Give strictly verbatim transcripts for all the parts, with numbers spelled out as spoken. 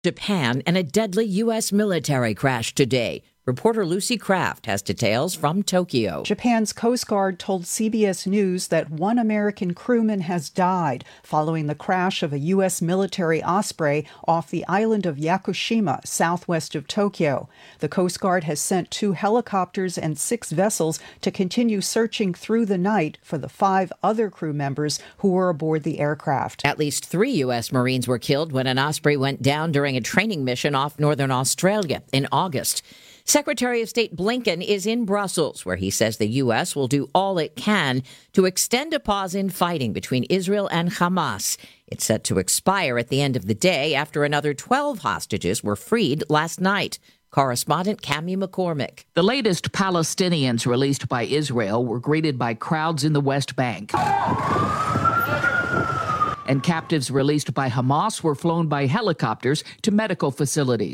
Japan and a deadly U S military crash today. Reporter Lucy Kraft has details from Tokyo. Japan's Coast Guard told C B S News that one American crewman has died following the crash of a U S military Osprey off the island of Yakushima, southwest of Tokyo. The Coast Guard has sent two helicopters and six vessels to continue searching through the night for the five other crew members who were aboard the aircraft. At least three U S Marines were killed when an Osprey went down during a training mission off northern Australia in August. Secretary of State Blinken is in Brussels, where he says the U S will do all it can to extend a pause in fighting between Israel and Hamas. It's set to expire at the end of the day after another twelve hostages were freed last night. Correspondent Cami McCormick. The latest Palestinians released by Israel were greeted by crowds in the West Bank. And captives released by Hamas were flown by helicopters to medical facilities.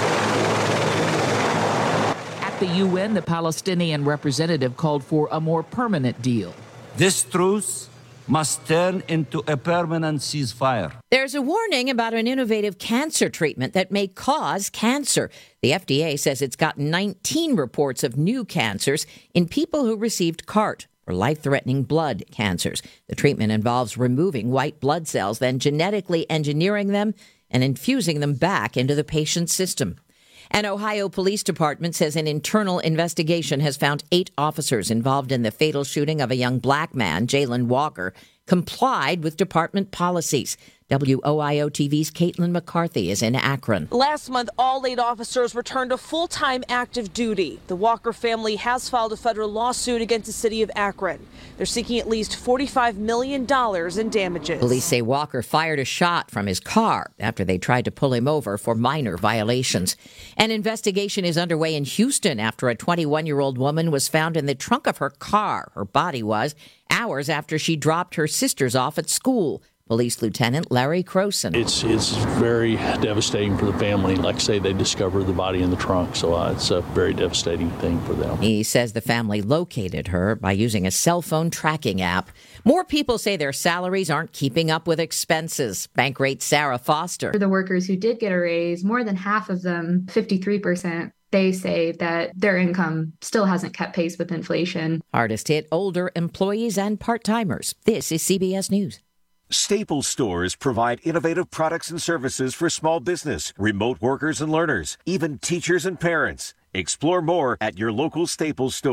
The U N, the Palestinian representative called for a more permanent deal. This truce must turn into a permanent ceasefire. There's a warning about an innovative cancer treatment that may cause cancer. The F D A says it's got nineteen reports of new cancers in people who received C A R T, or life-threatening blood cancers. The treatment involves removing white blood cells, then genetically engineering them and infusing them back into the patient's system. An Ohio police department says an internal investigation has found eight officers involved in the fatal shooting of a young black man, Jayland Walker, complied with department policies. W O I O T V's Caitlin McCarthy is in Akron. Last month, all eight officers returned to full-time active duty. The Walker family has filed a federal lawsuit against the city of Akron. They're seeking at least forty-five million dollars in damages. Police say Walker fired a shot from his car after they tried to pull him over for minor violations. An investigation is underway in Houston after a twenty-one-year-old woman was found in the trunk of her car, her body was, hours after she dropped her sisters off at school. Police Lieutenant Larry Croson. It's it's very devastating for the family. Like I say, they discovered the body in the trunk, so uh, it's a very devastating thing for them. He says the family located her by using a cell phone tracking app. More people say their salaries aren't keeping up with expenses. Bankrate Sarah Foster. For the workers who did get a raise, more than half of them, fifty-three percent, they say that their income still hasn't kept pace with inflation. Hardest hit older employees and part-timers. This is C B S News. Staples stores provide innovative products and services for small business, remote workers and learners, even teachers and parents. Explore more at your local Staples store.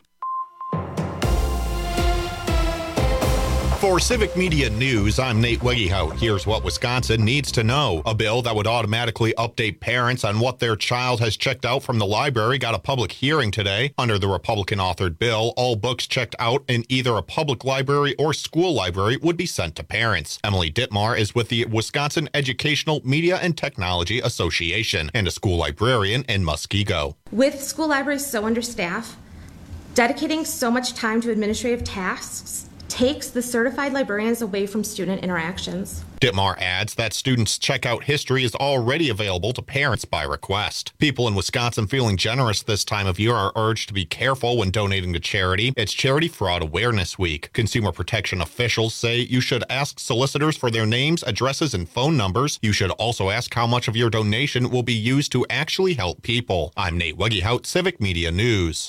For Civic Media News, I'm Nate Wegehout. Here's what Wisconsin needs to know. A bill that would automatically update parents on what their child has checked out from the library got a public hearing today. Under the Republican-authored bill, all books checked out in either a public library or school library would be sent to parents. Emily Dittmar is with the Wisconsin Educational Media and Technology Association and a school librarian in Muskego. With school libraries so understaffed, dedicating so much time to administrative tasks takes the certified librarians away from student interactions. Dittmar adds that students' checkout history is already available to parents by request. People in Wisconsin feeling generous this time of year are urged to be careful when donating to charity. It's Charity Fraud Awareness Week. Consumer protection officials say you should ask solicitors for their names, addresses, and phone numbers. You should also ask how much of your donation will be used to actually help people. I'm Nate Wegehout, Civic Media News.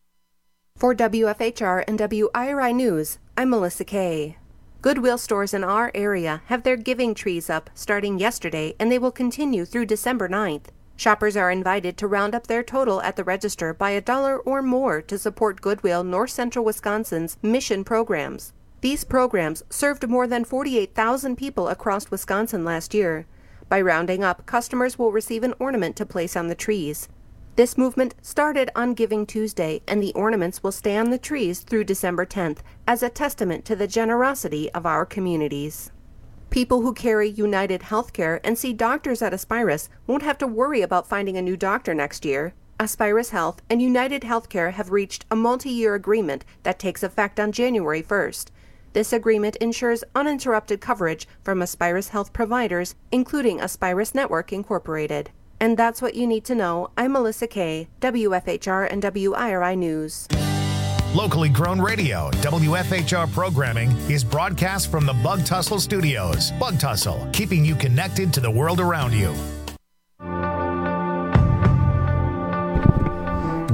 For W F H R and W I R I News, I'm Melissa Kay. Goodwill stores in our area have their giving trees up starting yesterday, and they will continue through December ninth. Shoppers are invited to round up their total at the register by a dollar or more to support Goodwill North Central Wisconsin's mission programs. These programs served more than forty-eight thousand people across Wisconsin last year. By rounding up, customers will receive an ornament to place on the trees. This movement started on Giving Tuesday, and the ornaments will stay on the trees through December tenth as a testament to the generosity of our communities. People who carry United Healthcare and see doctors at Aspirus won't have to worry about finding a new doctor next year. Aspirus Health and United Healthcare have reached a multi-year agreement that takes effect on January first. This agreement ensures uninterrupted coverage from Aspirus Health providers, including Aspirus Network Incorporated. And that's what you need to know. I'm Melissa Kay, W F H R and W I R I News. Locally grown radio, W F H R programming is broadcast from the Bug Tussle Studios. Bug Tussle, keeping you connected to the world around you.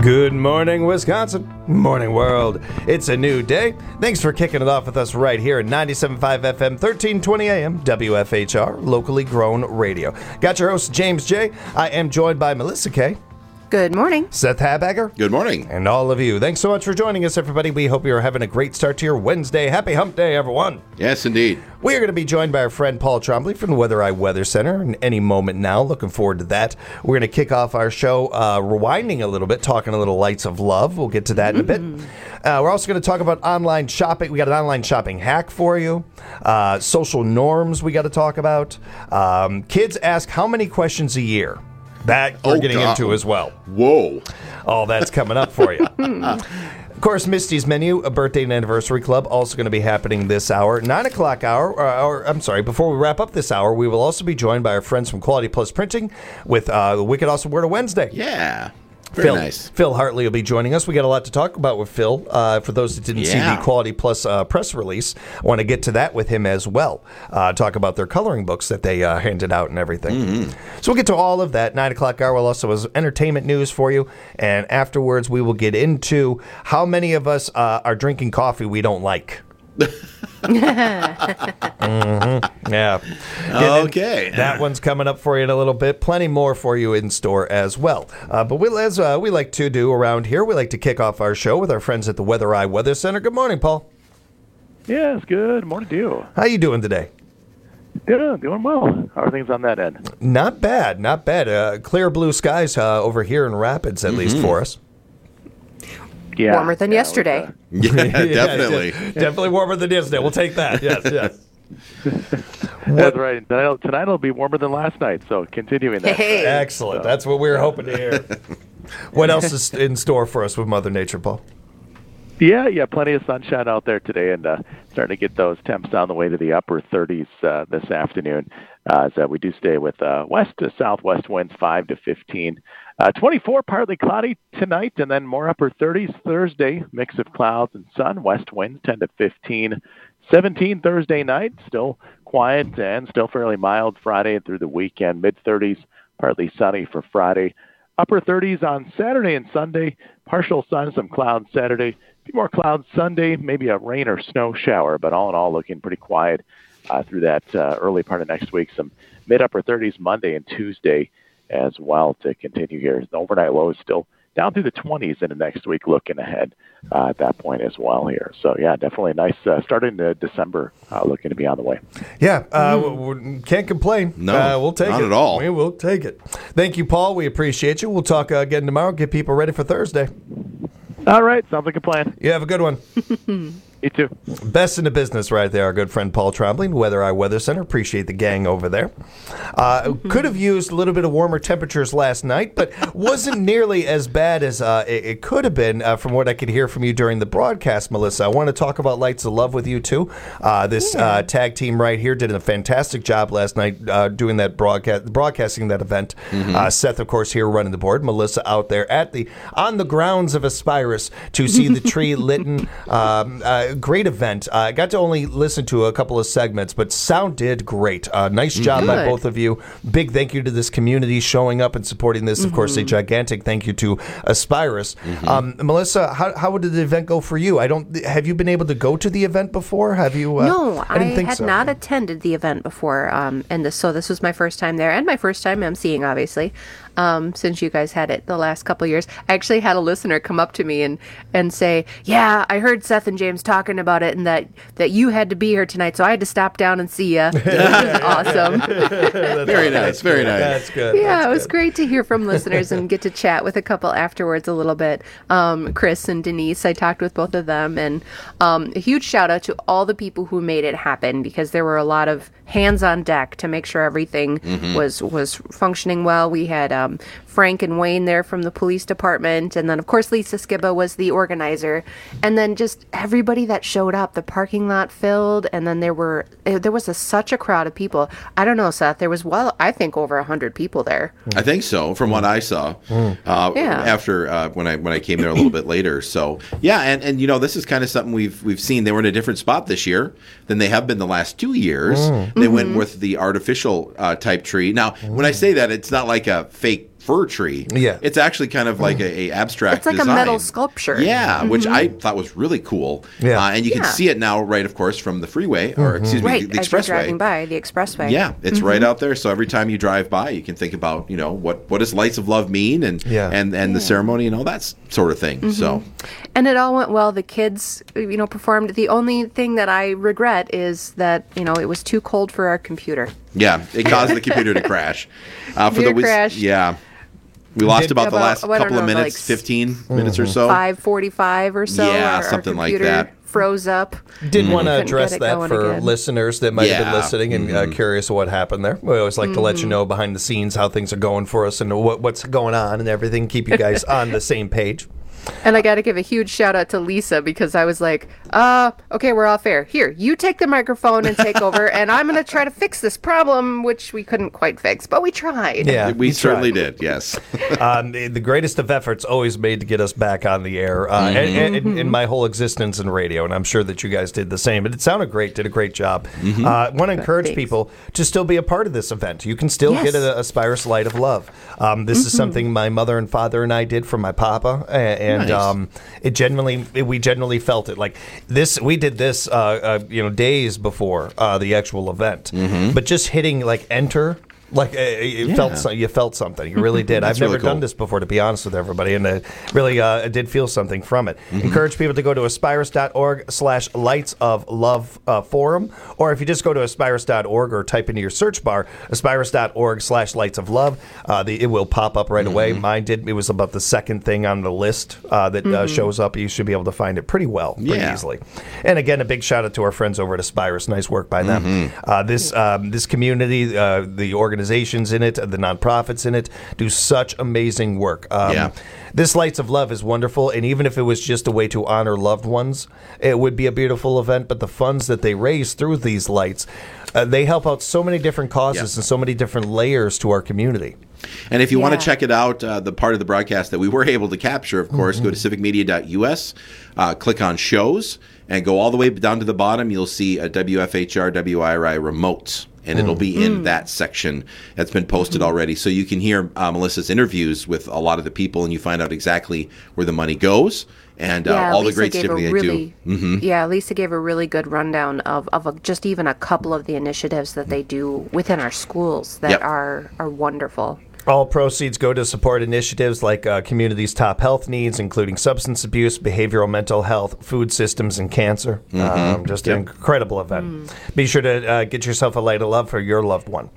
Good morning, Wisconsin. Morning, world. It's a new day. Thanks for kicking it off with us right here at ninety-seven point five F M, thirteen twenty A M, W F H R, locally grown radio. Got your host, James J. I am joined by Melissa K. Good morning. Seth Habagger. Good morning. And all of you. Thanks so much for joining us, everybody. We hope you're having a great start to your Wednesday. Happy Hump Day, everyone. Yes, indeed. We are going to be joined by our friend Paul Trombley from the Weather Eye Weather Center in any moment now. Looking forward to that. We're going to kick off our show uh, rewinding a little bit, talking a little Lights of Love. We'll get to that mm-hmm. in a bit. Uh, we're also going to talk about online shopping. We got an online shopping hack for you. Uh, social norms we got to talk about. Um, kids ask how many questions a year. That we're oh, getting God. into as well. Whoa. All that's coming up for you. Of course, Misty's Menu, a birthday and anniversary club, also going to be happening this hour. Nine o'clock hour, or, or I'm sorry, before we wrap up this hour, we will also be joined by our friends from Quality Plus Printing with uh, the Wicked Awesome Word of Wednesday. Yeah. Very Phil, nice. Phil Hartley will be joining us. We got a lot to talk about with Phil. Uh, for those that didn't yeah. see the Quality Plus uh, press release, I want to get to that with him as well. Uh, talk about their coloring books that they uh, handed out and everything. Mm-hmm. So we'll get to all of that. Nine o'clock hour will also have entertainment news for you. And afterwards, we will get into how many of us uh, are drinking coffee we don't like. mm-hmm. Yeah. Okay. That one's coming up for you in a little bit. Plenty more for you in store as well. Uh, but we'll, as uh, we like to do around here, we like to kick off our show with our friends at the Weather Eye Weather Center. Good morning, Paul. Yes, good morning to you. How you doing today? Yeah, doing well. How are things on that end? Not bad, not bad. Uh, clear blue skies uh, over here in Rapids, at mm-hmm. least for us. Yeah, warmer than yeah, yesterday. Uh, yeah, definitely. yeah, definitely warmer than yesterday. We'll take that. Yes, yes. That's right. Tonight, tonight will be warmer than last night, so continuing that. Hey. Excellent. So. That's what we were hoping to hear. What else is in store for us with Mother Nature, Paul? Yeah, yeah, plenty of sunshine out there today, and uh, starting to get those temps down the way to the upper thirties uh, this afternoon. Uh, so we do stay with uh, west to southwest winds, five to fifteen. Uh, twenty-four, partly cloudy tonight, and then more upper thirties Thursday, mix of clouds and sun, west winds ten to fifteen. seventeen Thursday night, still quiet and still fairly mild Friday and through the weekend. mid-thirties, partly sunny for Friday. Upper thirties on Saturday and Sunday, partial sun, some clouds Saturday. A few more clouds Sunday, maybe a rain or snow shower, but all in all looking pretty quiet uh, through that uh, early part of next week. Some mid-upper thirties Monday and Tuesday as well to continue here. The overnight low is still down through the twenties into next week, looking ahead uh, at that point as well here. So, yeah, definitely a nice uh, start into December uh, looking to be on the way. Yeah, uh, mm-hmm. can't complain. No, uh, we'll take not it. at all. We will take it. Thank you, Paul. We appreciate you. We'll talk uh, again tomorrow. Get people ready for Thursday. All right. Sounds like a plan. You have a good one. You too. Best in the business right there, our good friend Paul Trombley, Weather Eye Weather Center. Appreciate the gang over there. Uh, could have used a little bit of warmer temperatures last night, but wasn't nearly as bad as uh, it, it could have been uh, from what I could hear from you during the broadcast, Melissa. I want to talk about Lights of Love with you, too. Uh, this yeah. uh, tag team right here did a fantastic job last night uh, doing that broadcast, broadcasting that event. Mm-hmm. Uh, Seth, of course, here running the board. Melissa out there at the on the grounds of Aspirus to see the tree litten. Um, uh, Great event. I uh, got to only listen to a couple of segments, but sounded great. Uh, nice job Good. by both of you. Big thank you to this community showing up and supporting this. Mm-hmm. Of course, a gigantic thank you to Aspirus. Mm-hmm. Um, Melissa, how, how did the event go for you? I don't. Have you been able to go to the event before? Have you? Uh, no, I, I didn't think had so. not attended the event before, um, and this, so this was my first time there, and my first time emceeing, obviously. Um, since you guys had it the last couple of years. I actually had a listener come up to me and, and say, yeah, I heard Seth and James talking about it and that, that you had to be here tonight, so I had to stop down and see you. Which is awesome. Very nice, very nice. That's good. Yeah, That's it was good. great to hear from listeners and get to chat with a couple afterwards a little bit. Um, Chris and Denise, I talked with both of them, and um, a huge shout out to all the people who made it happen, because there were a lot of hands on deck to make sure everything mm-hmm. was, was functioning well. We had um, Frank and Wayne there from the police department, and then of course Lisa Skibba was the organizer, and then just everybody that showed up. The parking lot filled, and then there were there was a, such a crowd of people. I don't know, Seth, there was, well, I think over a hundred people there. I think so, from what I saw. Mm. Uh, yeah. After uh, when I when I came there a little bit later. So yeah, and, and you know, this is kind of something we've we've seen. They were in a different spot this year than they have been the last two years. Mm. They mm-hmm. went with the artificial uh, type tree. Now, mm. when I say that, it's not like a fake fir tree. Yeah. It's actually kind of like a, a abstract It's like design. a metal sculpture. Yeah, Mm-hmm. which I thought was really cool. Yeah. Uh, and you can Yeah. see it now, right, of course, from the freeway, or Mm-hmm. excuse me, Right, the as you're expressway. driving by the expressway. Yeah, it's Mhm. right out there. So every time you drive by, you can think about, you know, what, what does Lights of Love mean, and Yeah. and, and the ceremony and all that s- sort of thing. So And it all went well. The kids, you know, performed. The only thing that I regret is that, you know, it was too cold for our computer. yeah, it caused the computer to crash. Uh, for Computer the whiz- crashed. Yeah. We lost Did- about the about- last I don't couple of know, minutes, like fifteen minutes or so. five forty-five or so. Yeah, our, something our like computer that. Froze up. Did want to Couldn't address get it that going for again. listeners that might have Yeah. been listening and uh, curious what happened there. We always like to let you know behind the scenes how things are going for us and what, what's going on and everything. Keep you guys on the same page. And I got to give a huge shout out to Lisa because I was like, uh, okay, we're off air. Here, you take the microphone and take over, and I'm going to try to fix this problem, which we couldn't quite fix, but we tried. Yeah, we you certainly tried. did, yes. um, the, the greatest of efforts always made to get us back on the air uh, Mm-hmm. and, and, and in my whole existence in radio, and I'm sure that you guys did the same. But it sounded great, did a great job. Mm-hmm. Uh, want to encourage Thanks. people to still be a part of this event. You can still Yes. get a, a Spirus Light of Love. Um, this is something my mother and father and I did for my papa, and, and Nice. um, it genuinely, it, we genuinely felt it. Like this, we did this, uh, uh, you know, days before uh, the actual event, Mm-hmm. but just hitting like enter. Like uh, you Yeah. felt, so, you felt something. You really did. I've That's never really cool. done this before, to be honest with everybody, and I really uh, did feel something from it. Mm-hmm. Encourage people to go to aspirus.org slash lights of love uh, forum, or if you just go to aspirus dot org or type into your search bar aspirus.org slash lights of love, uh, the, it will pop up right away. Mine did. It was about the second thing on the list uh, that uh, shows up. You should be able to find it pretty well, pretty Yeah. easily. And again, a big shout out to our friends over at Aspirus. Nice work by them. Uh, this um, this community, uh, the organizations in it, the nonprofits in it, do such amazing work. Um, Yeah. This Lights of Love is wonderful, and even if it was just a way to honor loved ones, it would be a beautiful event. But the funds that they raise through these lights, uh, they help out so many different causes Yeah. and so many different layers to our community. And if you want Yeah. to check it out, uh, the part of the broadcast that we were able to capture, of course, go to civic media dot U S, uh, click on shows, and go all the way down to the bottom. You'll see a W F H R W I R I remote, and it'll be in that section that's been posted already. So you can hear uh, Melissa's interviews with a lot of the people, and you find out exactly where the money goes and uh, Yeah, all Lisa the great gave stuff a they really, do. Mm-hmm. Yeah, Lisa gave a really good rundown of, of a, just even a couple of the initiatives that they do within our schools that Yep. are, are wonderful. All proceeds go to support initiatives like uh, communities' top health needs, including substance abuse, behavioral mental health, food systems, and cancer. Um, just an incredible event. Be sure to uh, get yourself a light of love for your loved one.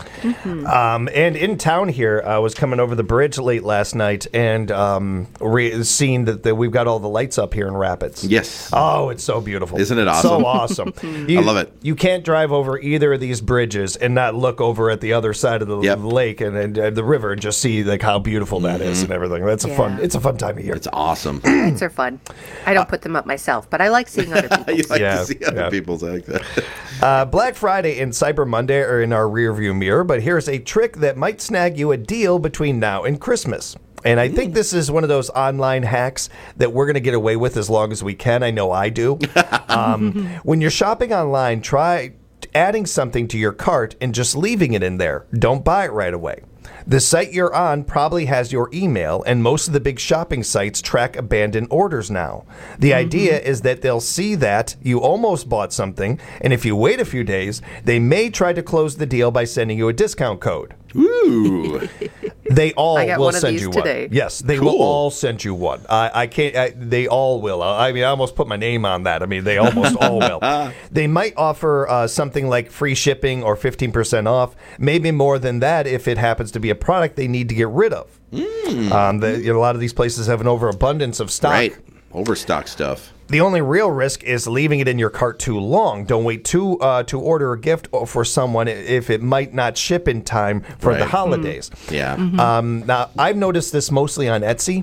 Um, and in town here, I was coming over the bridge late last night and um, re- seeing that, that we've got all the lights up here in Rapids. Yes. Oh, it's so beautiful. Isn't it So awesome? awesome. You, I love it. You can't drive over either of these bridges and not look over at the other side of the Yep. lake and, and uh, the river and just see like how beautiful that is and everything. That's a fun. Yeah. It's a fun time of year. It's awesome. Lights are fun. I don't put them up myself, but I like seeing other people. you like Yeah, to see other yeah. people's like that. Uh, Black Friday and Cyber Monday are in our rearview mirror, but here's a trick that might snag you a deal between now and Christmas. And I think this is one of those online hacks that we're going to get away with as long as we can. I know I do. Um, when you're shopping online, try adding something to your cart and just leaving it in there. Don't buy it right away. The site you're on probably has your email, and most of the big shopping sites track abandoned orders now. The idea is that they'll see that you almost bought something, and if you wait a few days, they may try to close the deal by sending you a discount code. Ooh. They all I got will one of send these you today. one. Yes, they Cool. will all send you one. I, I can't. I, they all will. I mean, I almost put my name on that. I mean, they almost all will. They might offer uh, something like free shipping or fifteen percent off. Maybe more than that if it happens to be a product they need to get rid of. Mm. Um, the, you know, a lot of these places have an overabundance of stock. Right. Overstock stuff. The only real risk is leaving it in your cart too long. Don't wait too uh, to order a gift for someone if it might not ship in time for the Right. holidays. Yeah. Um, now, I've noticed this mostly on Etsy.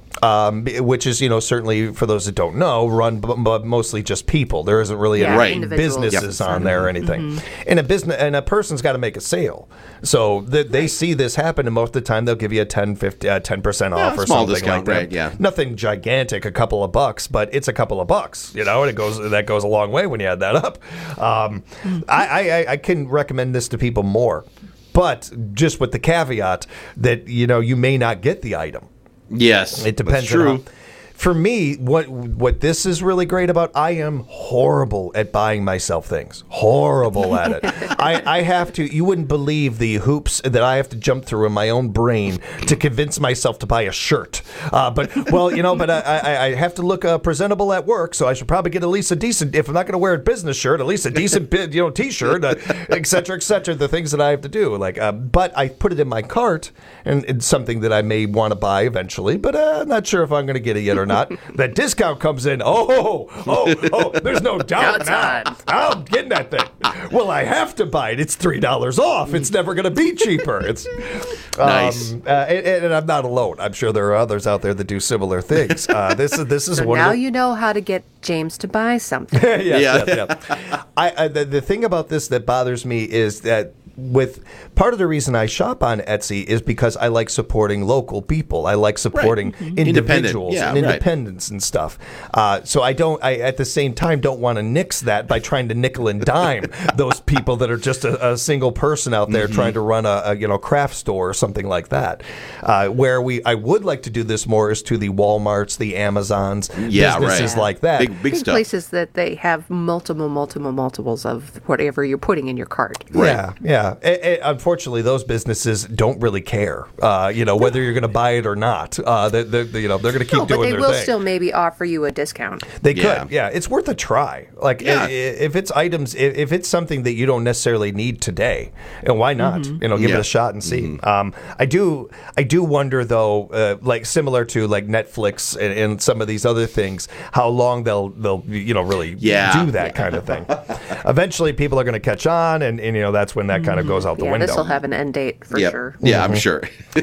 Um, b- which is, you know, certainly for those that don't know, run b- b- mostly just people. There isn't really Yeah, any Right. individuals. businesses Yep. on there or anything. And a business and a person's got to make a sale, so th- they see this happen, and most of the time they'll give you a ten, fifty, uh, ten percent Yeah, off or small something discount, like that. right, yeah. Nothing gigantic, a couple of bucks, but it's a couple of bucks, you know, and it goes that goes a long way when you add that up. Um, I, I I- I can recommend this to people more. but just with the caveat that, you know, you may not get the item. Yes, it depends. that's true. On how, for me, what what this is really great about, I am horrible at buying myself things. Horrible at it. I, I have to, you wouldn't believe the hoops that I have to jump through in my own brain to convince myself to buy a shirt. Uh, but, well, you know, but I, I, I have to look uh, presentable at work, so I should probably get at least a decent, if I'm not going to wear a business shirt, at least a decent, you know, T-shirt, uh, et cetera, et cetera, the things that I have to do. Like, uh, but I put it in my cart, and it's something that I may want to buy eventually, but uh, I'm not sure if I'm going to get it yet or not. That discount comes in. Oh, oh, oh, there's no doubt now. I'm getting that thing. Well, I have to buy it. It's three dollars off. It's never going to be cheaper. It's nice. Um, uh, and, and I'm not alone. I'm sure there are others out there that do similar things. Uh, this is this is so one now of the, you know how to get James to buy something. yes, yeah. Yes, yes. I, I, the, the thing about this that bothers me is that with part of the reason I shop on Etsy is because I like supporting local people. I like supporting right. mm-hmm. individuals yeah, and right. independents and stuff. Uh, so I don't. I at the same time don't want to nix that by trying to nickel and dime those people that are just a, a single person out there mm-hmm. trying to run a, a you know craft store or something like that. Uh, where we I would like to do this more is to the Walmarts, the Amazons, yeah, businesses right. like that. Big, big, big stuff. places that they have multiple, multiple, multiples of whatever you're putting in your cart. Right. Yeah, yeah. It, it, unfortunately, those businesses don't really care, uh, you know, whether you're going to buy it or not. Uh, they, they, they, you know, they're going to keep no, doing their thing. But they will thing. still maybe offer you a discount. They yeah. could, yeah. It's worth a try. Like, yeah. if, if it's items, if, if it's something that you don't necessarily need today, and why not? Mm-hmm. You know, give yeah. it a shot and see. Mm-hmm. Um, I do, I do wonder though, uh, like similar to like Netflix and, and some of these other things, how long they'll they'll you know really yeah. do that kind of thing. Eventually, people are going to catch on, and, and you know that's when that kind of goes out the yeah, window. This will have an end date for yep. sure. Yeah, mm-hmm. I'm sure.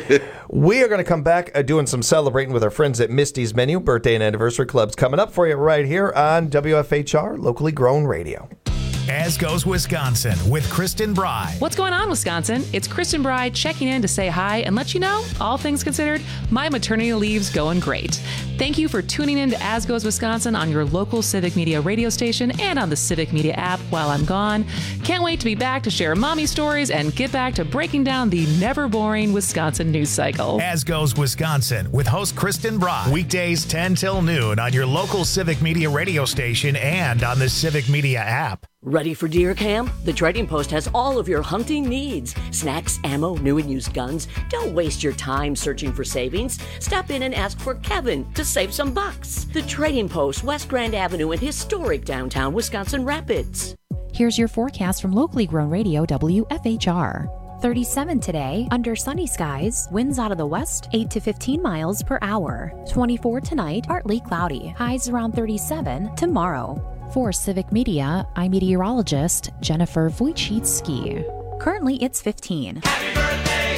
We are going to come back uh, doing some celebrating with our friends at Misty's Menu. Birthday and anniversary clubs coming up for you right here on W F H R, locally grown radio. As Goes Wisconsin with Kristen Bry. What's going on, Wisconsin? It's Kristen Bry checking in to say hi and let you know, all things considered, my maternity leave's going great. Thank you for tuning in to As Goes Wisconsin on your local Civic Media radio station and on the Civic Media app while I'm gone. Can't wait to be back to share mommy stories and get back to breaking down the never boring Wisconsin news cycle. As Goes Wisconsin with host Kristen Bry. Weekdays ten till noon on your local Civic Media radio station and on the Civic Media app. Ready for deer camp? The Trading Post has all of your hunting needs. Snacks, ammo, new and used guns. Don't waste your time searching for savings. Stop in and ask for Kevin to save some bucks. The Trading Post, West Grand Avenue in historic downtown Wisconsin Rapids. Here's your forecast from locally grown radio W F H R. thirty-seven today, under sunny skies, winds out of the west, eight to fifteen miles per hour. twenty-four tonight, partly cloudy, highs around thirty-seven tomorrow. For Civic Media, I'm meteorologist Jennifer Wojcicki. Currently, it's fifteen. Happy birthday!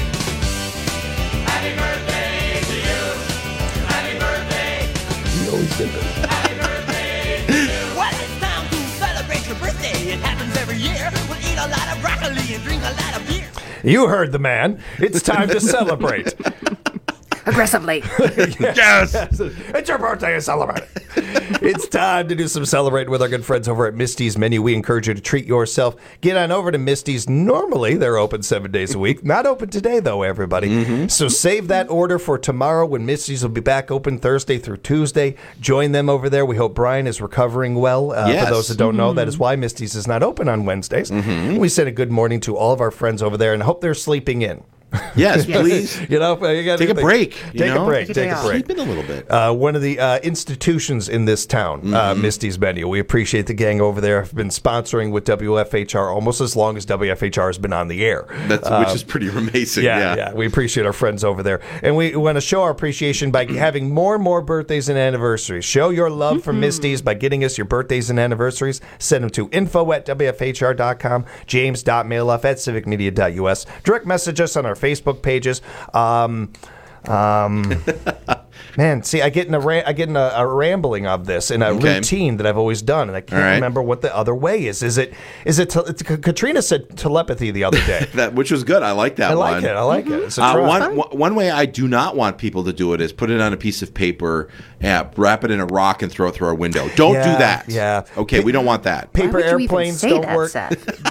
Happy birthday to you! Happy birthday! You always get this. Happy birthday to you! Well, it's time to celebrate your birthday. It happens every year. We'll eat a lot of broccoli and drink a lot of beer. You heard the man. It's time to celebrate. Aggressively. yes. yes. It's your birthday to celebrate. It's time to do some celebrating with our good friends over at Misty's Menu. We encourage you to treat yourself. Get on over to Misty's. Normally, they're open seven days a week. Not open today, though, everybody. Mm-hmm. So save that order for tomorrow when Misty's will be back open Thursday through Tuesday. Join them over there. We hope Brian is recovering well. Uh, yes. For those that don't mm-hmm. know, that is why Misty's is not open on Wednesdays. Mm-hmm. We send a good morning to all of our friends over there and hope they're sleeping in. Yes, please. You know, you gotta take a think, break. Take you know? a break. Take, take a break. Sleep in a little bit. Uh, one of the uh, institutions in this town, mm-hmm. uh, Misty's Menu. We appreciate the gang over there. Have been sponsoring with W F H R almost as long as W F H R has been on the air. That's uh, which is pretty amazing. Yeah, yeah, yeah. We appreciate our friends over there, and we want to show our appreciation by having more and more birthdays and anniversaries. Show your love mm-hmm. for Misty's by getting us your birthdays and anniversaries. Send them to info at W F H R dot com, james dot mailoff at civic media dot U S. Direct message us on our Facebook pages. Um, um, Man, see, I get in a ra- I get in a, a rambling of this in a Okay. routine that I've always done, and I can't All right. remember what the other way is. Is it? Is it? Te- it's, Katrina said telepathy the other day. that which was good. I like that I one. like it. I like it. It's a Uh, try. one, one one way I do not want people to do it is put it on a piece of paper, yeah, wrap it in a rock, and throw it through our window. Don't Yeah, do that. yeah. Okay, we don't want that. Paper airplanes don't work. Uh,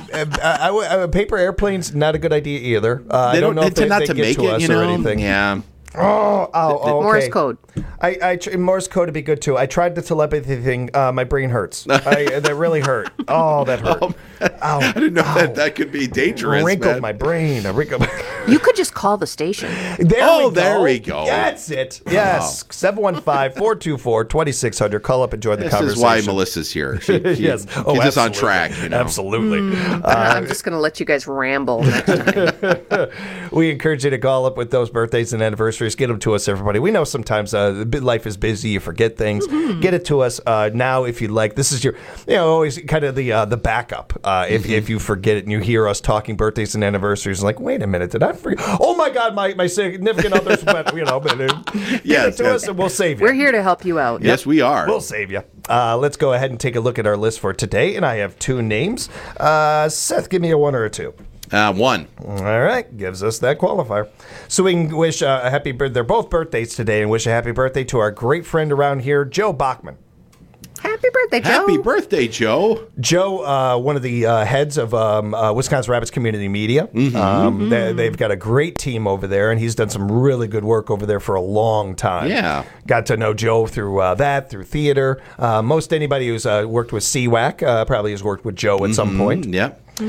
I, I, I, paper airplanes not a good idea either. Uh, They I don't don't- know they if they, tend not they to get make to it, us you or know? anything. Yeah. Oh, oh, oh, okay. Morse code. I, I tr- Morse code would be good too. I tried the telepathy thing. Uh, my brain hurts. I, that really hurt. Oh, that hurt. Ow. I didn't know that that could be dangerous. Wrinkled man. my brain. I wrinkled. You could just call the station. There Oh, we go. there we go. That's it. Yes. seven one five, four two four, two six zero zero. Call up and join the This conversation. is why Melissa's here. She, she yes. keeps Oh, us on absolutely. track. You know? Absolutely. I'm Uh, just going to let you guys ramble next time. we encourage you to call up with those birthdays and anniversaries. Get them to us, everybody. We know sometimes uh, life is busy. You forget things. Mm-hmm. Get it to us uh, now if you'd like. This is your, you know, always kind of the uh, the backup. Uh, if, Mm-hmm. if you forget it and you hear us talking birthdays and anniversaries, like, wait a minute, did I forget? Oh my God, my, my significant other's, but, you know, but, uh, get Yes, it to yes. us and we'll save you. We're here to help you out. Yes, we are. We'll save you. Uh, let's go ahead and take a look at our list for today. And I have two names. Uh, Seth, give me a one or a two. Uh, one. All right, gives us that qualifier. So we can wish uh, a happy birthday. They're both birthdays today, and wish a happy birthday to our great friend around here, Joe Bachman. Happy birthday, Joe. Happy birthday, Joe. Joe, uh, one of the uh, heads of um, uh, Wisconsin Rapids Community Media. Mm-hmm. Um, they, they've got a great team over there, and he's done some really good work over there for a long time. Yeah. Got to know Joe through uh, that, through theater. Uh, most anybody who's uh, worked with C WAC uh, probably has worked with Joe at some point. Yeah.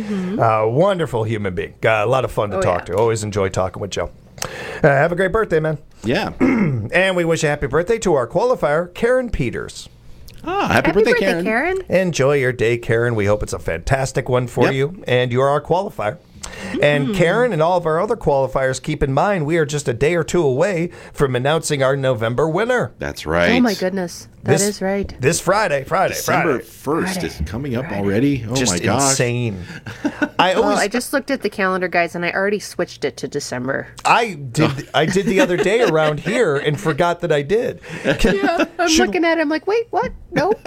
Uh, wonderful human being. Uh, a lot of fun to Oh, talk yeah. to. Always enjoy talking with Joe. Uh, have a great birthday, man. Yeah. And we wish a happy birthday to our qualifier, Karen Peters. Ah, happy, Happy birthday, birthday, Karen. Karen. Enjoy your day, Karen. We hope it's a fantastic one for Yep. you. And you're our qualifier. And Karen and all of our other qualifiers, keep in mind we are just a day or two away from announcing our November winner. That's right. Oh, my goodness. That is This- right. This Friday, Friday, December Friday. first is coming up already. Oh Just my gosh. insane. I Well, always I just looked at the calendar, guys, and I already switched it to December. I did I did the other day around here and forgot that I did. Can- Yeah, I'm should- looking at it. I'm like, wait, what? Nope.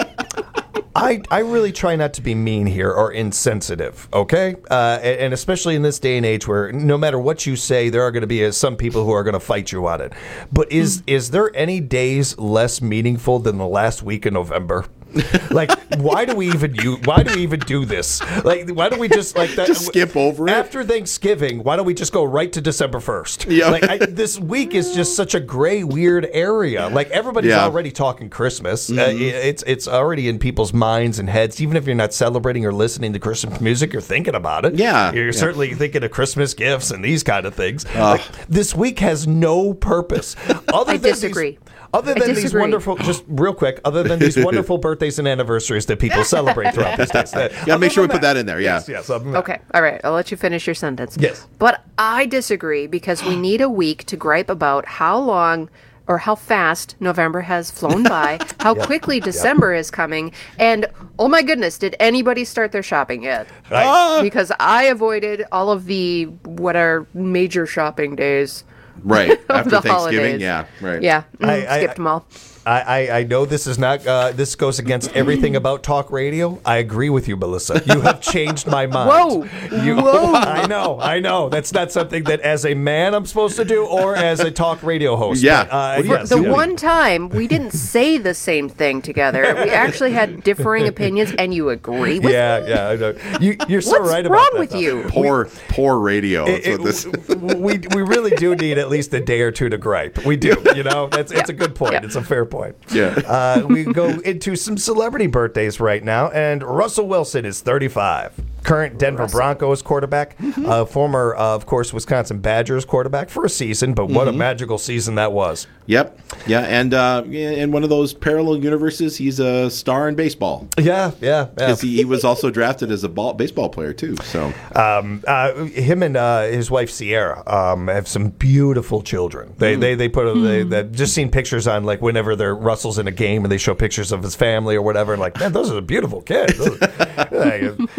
I, I really try not to be mean here or insensitive, okay? Uh, and, and especially in this day and age where no matter what you say, there are going to be uh, some people who are going to fight you on it. But is is there any days less meaningful than the last week in November? Like, why do we even you? Why do we even do this? Like, why don't we just like that? Just skip over it. After Thanksgiving, why don't we just go right to December first? Yeah. Like, I, this week is just such a gray, weird area. Like, everybody's Yeah. already talking Christmas. Uh, it's it's already in people's minds and heads. Even if you're not celebrating or listening to Christmas music, you're thinking about it. Yeah. You're Yeah. certainly thinking of Christmas gifts and these kind of things. Like, this week has no purpose. Other I than disagree. These, other I than these disagree. wonderful, just real quick, other than these wonderful birthdays and anniversaries that people celebrate throughout this day. Gotta make sure we put that in there. Yeah. Yes, yes. other than that. Okay, all right. I'll let you finish your sentence. Yes. But I disagree because we need a week to gripe about how long or how fast November has flown by, how Yep. quickly December is coming, and oh my goodness, did anybody start their shopping yet? Right. Because I avoided all of the what are major shopping days. Right. of After the Thanksgiving. holidays. Yeah. Right. Yeah, mm, I- I- skipped them all. I, I, I know this is not, uh, this goes against everything about talk radio. I agree with you, Melissa. You have changed my mind. Whoa. You, Whoa. I know, I know. That's not something that as a man I'm supposed to do or as a talk radio host. Yeah. But, uh, What do you- yes, The yeah. one time we didn't say the same thing together. We actually had differing opinions, and you agree with Yeah, me. yeah, I know. You, you're so What's right about wrong that, with though. you? Poor, poor radio. That's It- what this. it- we we really do need at least a day or two to gripe. We do, you know. That's it's a good point. Yeah. It's a fair point. Yeah. Uh, we go into some celebrity birthdays right now, and Russell Wilson is thirty-five. Current Denver Broncos quarterback, uh, former, uh, of course, Wisconsin Badgers quarterback for a season, but what a magical season that was. Yep. Yeah. And uh, in one of those parallel universes, he's a star in baseball. Yeah, yeah, yeah. Because he, he was also drafted as a ball, baseball player, too. So. Um, uh, him and uh, his wife Sierra um, have some beautiful children. They they they put a, they they've just seen pictures on like whenever they're Russell's in a game and they show pictures of his family or whatever. And like, man, those are beautiful kids. Those are- like, great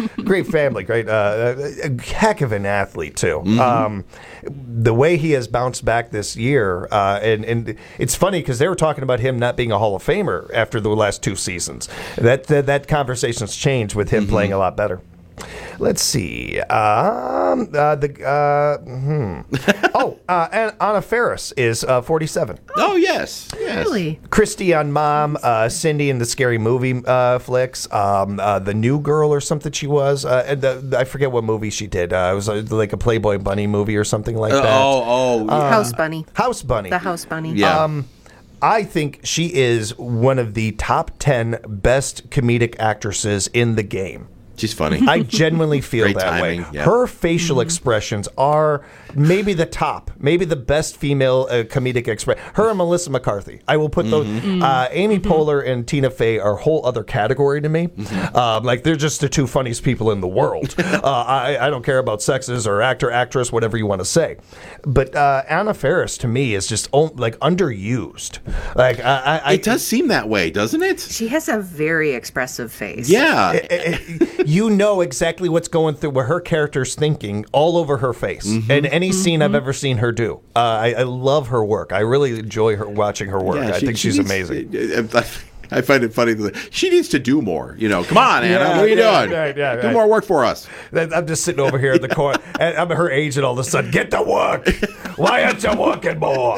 family, great, uh, a heck of an athlete too. Mm-hmm. Um, the way he has bounced back this year, uh, and and it's funny because they were talking about him not being a Hall of Famer after the last two seasons. That that, that conversation's changed with him Mm-hmm. playing a lot better. Let's see. Um, uh, the uh, hmm. oh, uh, and Anna Faris is uh, forty-seven. Oh yes, yes. Really? Christy on Mom, uh, Cindy in the Scary Movie uh, flicks, um, uh, the New Girl or something she was. Uh, and the, I forget what movie she did. Uh, it was uh, like a Playboy Bunny movie or something like Uh, that. oh, oh, Uh, House Bunny. House Bunny. The House Bunny. Yeah. Um, I think she is one of the top ten best comedic actresses in the game. She's funny. I genuinely feel Great that timing, way. yeah. Her facial expressions are maybe the top, maybe the best female uh, comedic expression. Her and Melissa McCarthy. I will put those. Uh, Amy Poehler and Tina Fey are a whole other category to me. Um, like they're just the two funniest people in the world. uh, I, I don't care about sexes or actor, actress, whatever you want to say. But uh, Anna Faris to me is just oh, like underused. Like I, I, it does seem that way, doesn't it? She has a very expressive face. Yeah. You know exactly what's going through what her character's thinking all over her face. Mm-hmm. And any scene I've ever seen her do. Uh, I, I love her work. I really enjoy her watching her work. Yeah, I she- think she she's needs- amazing. I find it funny that she needs to do more. You know, come on, Anna, Yeah, what are you yeah, doing? yeah, yeah, do yeah. more work for us. I'm just sitting over here in the corner. And I'm her age, and all of a sudden, get to work. Why aren't you working more?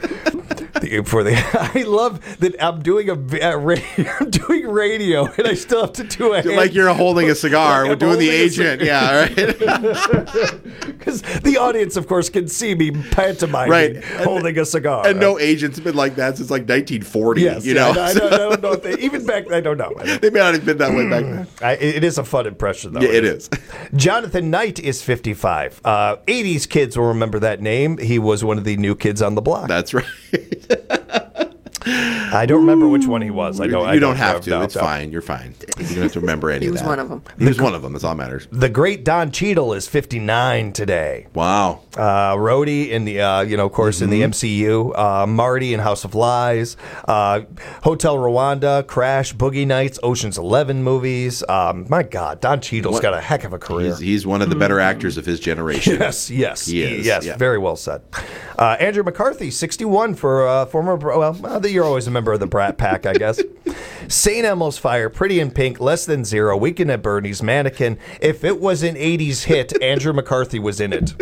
The- For the, I love that I'm doing a, a ra- I'm doing radio, and I still have to do a hand- Like you're holding a cigar. Like We're I'm doing the holding a agent. cigar. Yeah, right. Because the audience, of course, can see me pantomiming, Right. holding a cigar. And no agent's been like that since like nineteen forty. Yes, you yeah, know, I, don't, I don't know if they, even back. I don't know. I don't- they may not have been that way back then. I, it is a fun impression, though. Yeah, it is. Jonathan Knight is fifty-five. Uh, eighties kids will remember that name. He was one of the new kids on the block. That's right. I don't remember which one he was. I don't. You I don't have know. to. No, it's no. fine. You're fine. You don't have to remember any He of was that. one of them. He was one of them. That's all that matters. The great Don Cheadle is fifty-nine today. Wow. Uh, Rhodey in the, uh, you know, of course, in the M C U. Uh, Marty in House of Lies. Uh, Hotel Rwanda, Crash, Boogie Nights, Ocean's Eleven movies. Um, my God, Don Cheadle's What- got a heck of a career. He's, he's one of the better actors of his generation. Yes, yes, He is, yes. yeah. Very well said. Uh, Andrew McCarthy, sixty-one for uh, former. Well, uh, you're always a member of the Brat Pack, I guess. Saint Elmo's Fire, Pretty in Pink, Less Than Zero, Weekend at Bernie's, Mannequin. If it was an eighties hit, Andrew McCarthy was in it.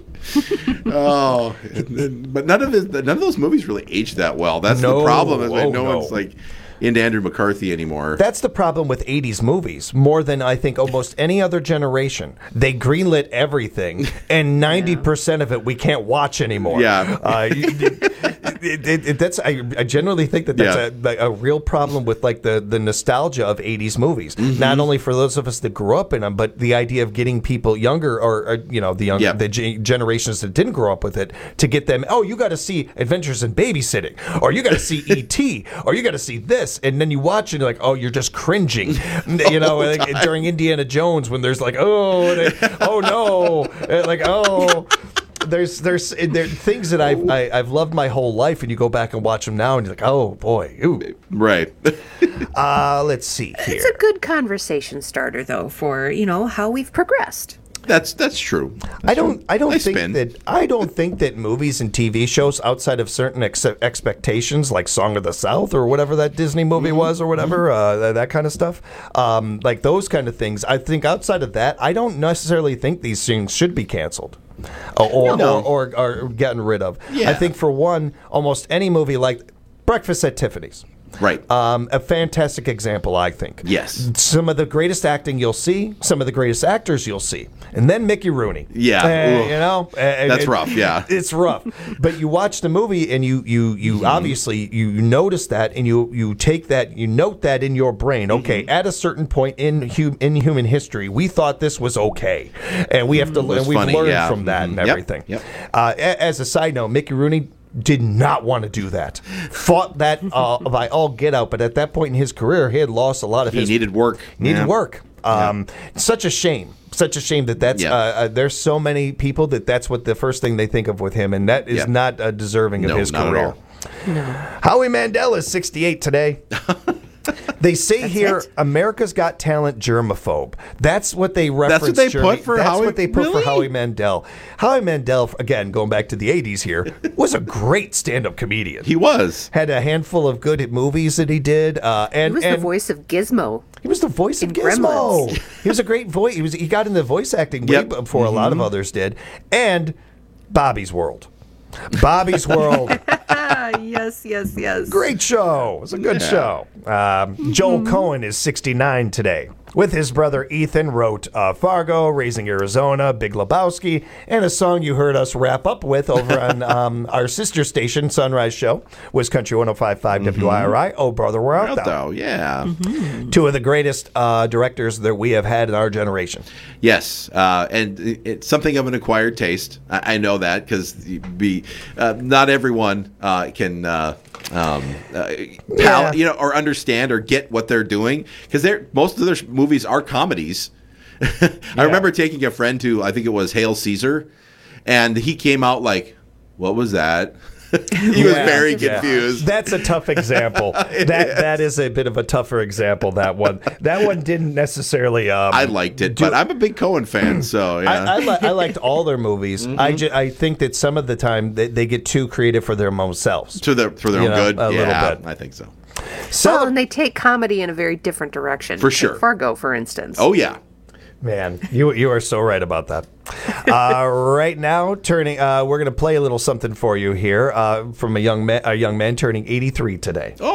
Oh, but none of his, none of those movies really aged that well. That's No, the problem. Is that oh, no, no. one's like into Andrew McCarthy anymore. That's the problem with eighties movies, more than I think almost any other generation. They greenlit everything, and ninety percent of it we can't watch anymore. Yeah. Uh, you- it, it, it, that's I, I generally think that that's Yeah. a, like, a real problem with like the, the nostalgia of eighties movies. Mm-hmm. Not only for those of us that grew up in them, but the idea of getting people younger or, or you know the younger Yeah. the ge- generations that didn't grow up with it to get them. Oh, you got to see Adventures in Babysitting, or you got to see E T, or you got to see this, and then you watch and you're like, oh, you're just cringing. You know, like, during Indiana Jones when there's like, oh, they, oh no, uh, like oh. There's there's there things that I've I, I've loved my whole life, and you go back and watch them now, and you're like, oh boy, ooh. Right. uh, let's see here. It's a good conversation starter, though, for, you know, how we've progressed. That's that's true. I don't I don't Nice think spin. that I don't think that movies and T V shows outside of certain ex- expectations, like Song of the South or whatever that Disney movie Mm-hmm. was or whatever, uh, that, that kind of stuff, um, like those kind of things. I think outside of that, I don't necessarily think these things should be canceled. Or or, No. or, or, or gotten rid of. Yeah. I think for one, almost any movie like Breakfast at Tiffany's. Right. Um, a fantastic example, I think. Yes. Some of the greatest acting you'll see, some of the greatest actors you'll see, and then Mickey Rooney. Yeah. Uh, Ugh. you know, uh, That's it- rough, yeah. it's rough. But you watch the movie, and you you you Mm-hmm. obviously you notice that, and you you take that, you note that in your brain. Okay, Mm-hmm. at a certain point in hu- in human history, we thought this was okay, and we have to It was and we've funny, learned yeah. from that and Mhm. Yep, everything. yep. Uh, a- as a side note, Mickey Rooney did not want to do that. Fought that uh, by all get out, but at that point in his career, he had lost a lot of He his needed work. needed Yeah. work. Um, Such a shame. Such a shame that that's Yeah. uh, uh, there's so many people that that's what the first thing they think of with him, and that is Yeah. not uh, deserving of No, his not at career. all. No. Howie Mandel is sixty-eight today. They say That's here, it? America's Got Talent germaphobe. That's what they reference. what they Germany- put for That's Howie- what they put Really? for Howie Mandel. Howie Mandel, again, going back to the eighties here, was a great stand-up comedian. He was. Had a handful of good movies that he did. Uh, and He was and the voice of Gizmo. He was the voice of in Gizmo. Gremlins. He was a great voice. He was. He got into voice acting way Yep. before a lot of Mhm. others did. And Bobby's World. Bobby's World. yes, yes, yes. Great show. It was a good Yeah. show. Um, Joel Cohen is sixty-nine today. With his brother Ethan, wrote uh, Fargo, Raising Arizona, Big Lebowski, and a song you heard us wrap up with over on um, our sister station, Sunrise Show, was Country one oh five point five W I R I. Oh, brother, we're out, Out thou. though, yeah. Two of the greatest uh, directors that we have had in our generation. Yes, uh, and it- it's something of an acquired taste. I, I know that because be uh, not everyone uh, can uh, um, uh, pal- you know, or understand or get what they're doing because they're most of their sh- movies are comedies. I remember taking a friend to I think it was Hail Caesar, and he came out like, "What was that?" he was Yeah, very yeah. confused. That's a tough example. that that is a bit of a tougher example. That one. That one didn't necessarily. Um, I liked it, but I'm a big Coen fan, so yeah. I, I, li- I liked all their movies. Mm-hmm. I, ju- I think that some of the time they, they get too creative for their own selves. to their for their You own know, good. a little yeah, bit. I think so. Well, and they take comedy in a very different direction. For Take sure. Fargo, for instance. Oh yeah. Man, you you are so right about that. Uh, right now, turning, uh, we're going to play a little something for you here uh, from a young man, a young man turning eighty-three today. Oh.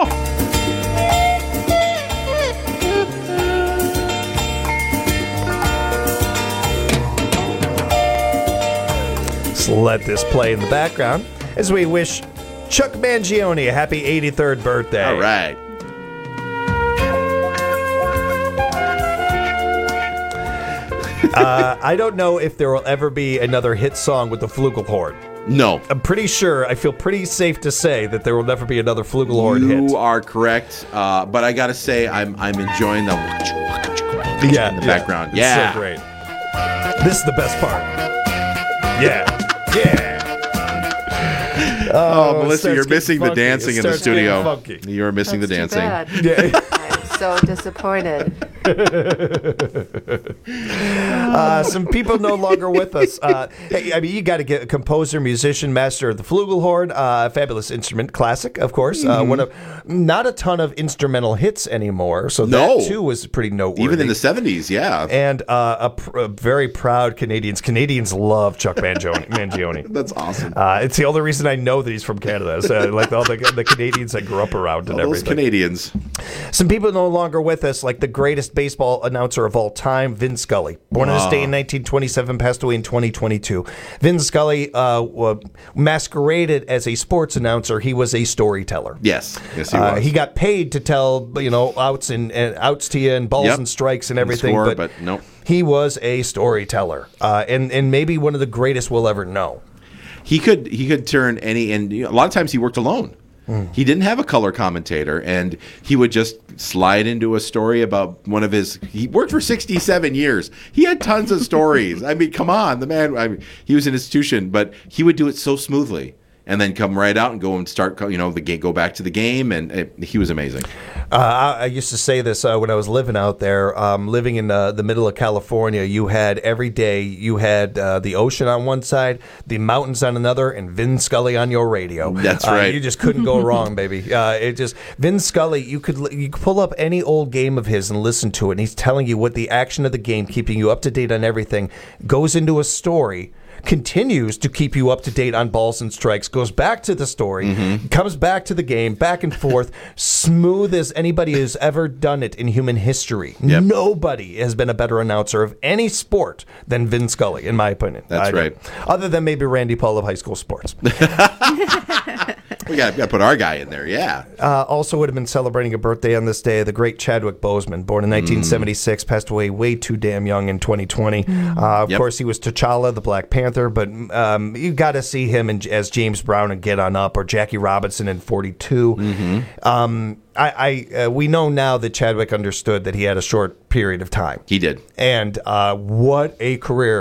Let's let this play in the background as we wish Chuck Mangione a happy eighty-third birthday. All right. uh, I don't know if there will ever be another hit song with the Flugelhorn. No. I'm pretty sure, I feel pretty safe to say that there will never be another Flugelhorn hit. You are correct, uh, but I gotta say I'm I'm enjoying the yeah, in the yeah. background. It's Yeah, so great. This is the best part. Yeah, yeah. Oh, it Melissa, starts you're getting missing the funky. dancing It in the starts getting studio. funky. You're missing the That's dancing. too bad. Yeah. I'm so disappointed. Uh, some people no longer with us. Uh, hey, I mean, you got to get a composer, musician, master of the Flugelhorn, uh, fabulous instrument, classic, of course. Uh, Mhm. one of not a ton of instrumental hits anymore, so No. that too was pretty noteworthy. Even in the seventies, yeah. And uh, a, pr- a very proud Canadians. Canadians love Chuck Mangione. Mangione. That's awesome. Uh, it's the only reason I know that he's from Canada. So, like all the, the Canadians I grew up around and All those everything. Canadians. Some people no longer with us, like the greatest baseball announcer of all time, Vin Scully. Born on this Ah. day in nineteen twenty-seven, passed away in twenty twenty-two. Vin Scully uh, w- masqueraded as a sports announcer. He was a storyteller. Yes, yes, he Uh, was. he got paid to tell, you know, outs and, and outs to you and balls Yep. and strikes and And everything. score, but but nope. he was a storyteller, uh, and and maybe one of the greatest we'll ever know. He could he could turn any and you know, a lot of times he worked alone. Mm. He didn't have a color commentator, and he would just slide into a story about one of his. He worked for sixty-seven years. He had tons of stories. I mean, come on, the man. I mean, he was an institution, but he would do it so smoothly, and then come right out and go and start. You know, the game, go back to the game, and it, he was amazing. Uh, I, I used to say this uh, when I was living out there. Um, living in uh, the middle of California, you had every day you had uh, the ocean on one side, the mountains on another, and Vin Scully on your radio. That's Uh, right. You just couldn't go wrong, baby. Uh, it just Vin Scully. You could li- you could pull up any old game of his and listen to it, and he's telling you what the action of the game, keeping you up to date on everything, goes into a story. Continues to keep you up to date on balls and strikes, goes back to the story, Mm-hmm. comes back to the game, back and forth, smooth as anybody who's ever done it in human history. Yep. Nobody has been a better announcer of any sport than Vin Scully, in my opinion. That's I do. right. Other than maybe Randy Paul of high school sports. We got to put our guy in there. Yeah. Uh, also would have been celebrating a birthday on this day, the great Chadwick Boseman, born in nineteen seventy-six, passed away way too damn young in twenty twenty. Uh, of Yep. course, he was T'Challa, the Black Panther, but um, you got to see him in, as James Brown in Get On Up or Jackie Robinson in forty-two. Um, I, I uh, we know now that Chadwick understood that he had a short period of time. He did. And uh, what a career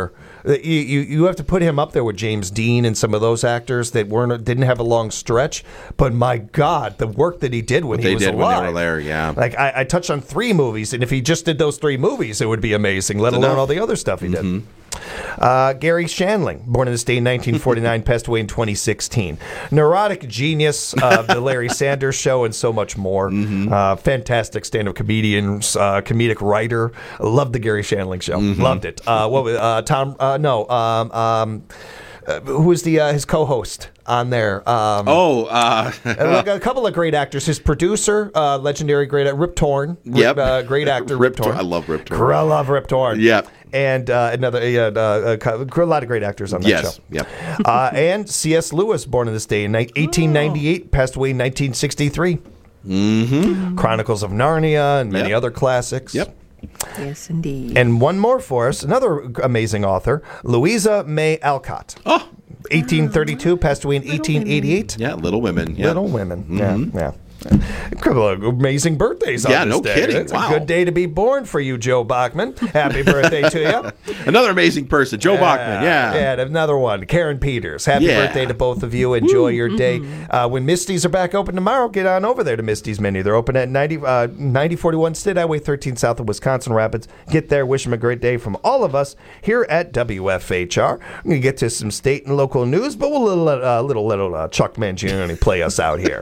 You, you you have to put him up there with James Dean and some of those actors that weren't didn't have a long stretch. But my God, the work that he did when What he they was did alive. when they were there, yeah. Like I, I touched on three movies, and if he just did those three movies, it would be amazing. Let It's alone enough. all the other stuff he Mhm. did. Uh, Gary Shandling, born in this state in nineteen forty-nine, passed away in twenty sixteen. Neurotic genius of the Larry Sanders Show and so much more. Mm-hmm. Uh, fantastic stand-up comedian, uh, comedic writer. Loved the Gary Shandling Show. Mm-hmm. Loved it. Uh, what was uh, Tom? Uh, no. Um, um, uh, who was the uh, his co-host on there? Um, Oh, uh, like a couple of great actors. His producer, uh, legendary great Rip Torn. Rip, Yep. uh, great actor, Rip, Rip Torn. Torn. I love Rip Torn. I love Rip Torn. Yep. And uh, another, uh, uh, a lot of great actors on that Yes. show. Yep. uh, and C S. Lewis, born in this day in eighteen ninety-eight, passed away in nineteen sixty-three. Mm-hmm. Chronicles of Narnia and many Yep. other classics. Yep. Yes, indeed. And one more for us, another amazing author, Louisa May Alcott. Oh. eighteen thirty-two, passed away in eighteen eighty-eight. Yeah, Little Women. Yeah. Little Women. Mhm. Yeah, yeah. A couple of amazing birthdays on Yeah, this no day. kidding. It's Wow. a good day to be born for you, Joe Bachman. Happy birthday to you. Another amazing person, Joe Bachman. Yeah. And another one, Karen Peters. Happy Yeah. birthday to both of you. Enjoy your day. Uh, when Misty's are back open tomorrow, get on over there to Misty's Mini. They're open at ninety, uh, ninety forty-one State Highway thirteen south of Wisconsin Rapids. Get there. Wish them a great day from all of us here at W F H R. We're going to get to some state and local news, but we'll let uh, little, little uh, Chuck Mangione play us out here.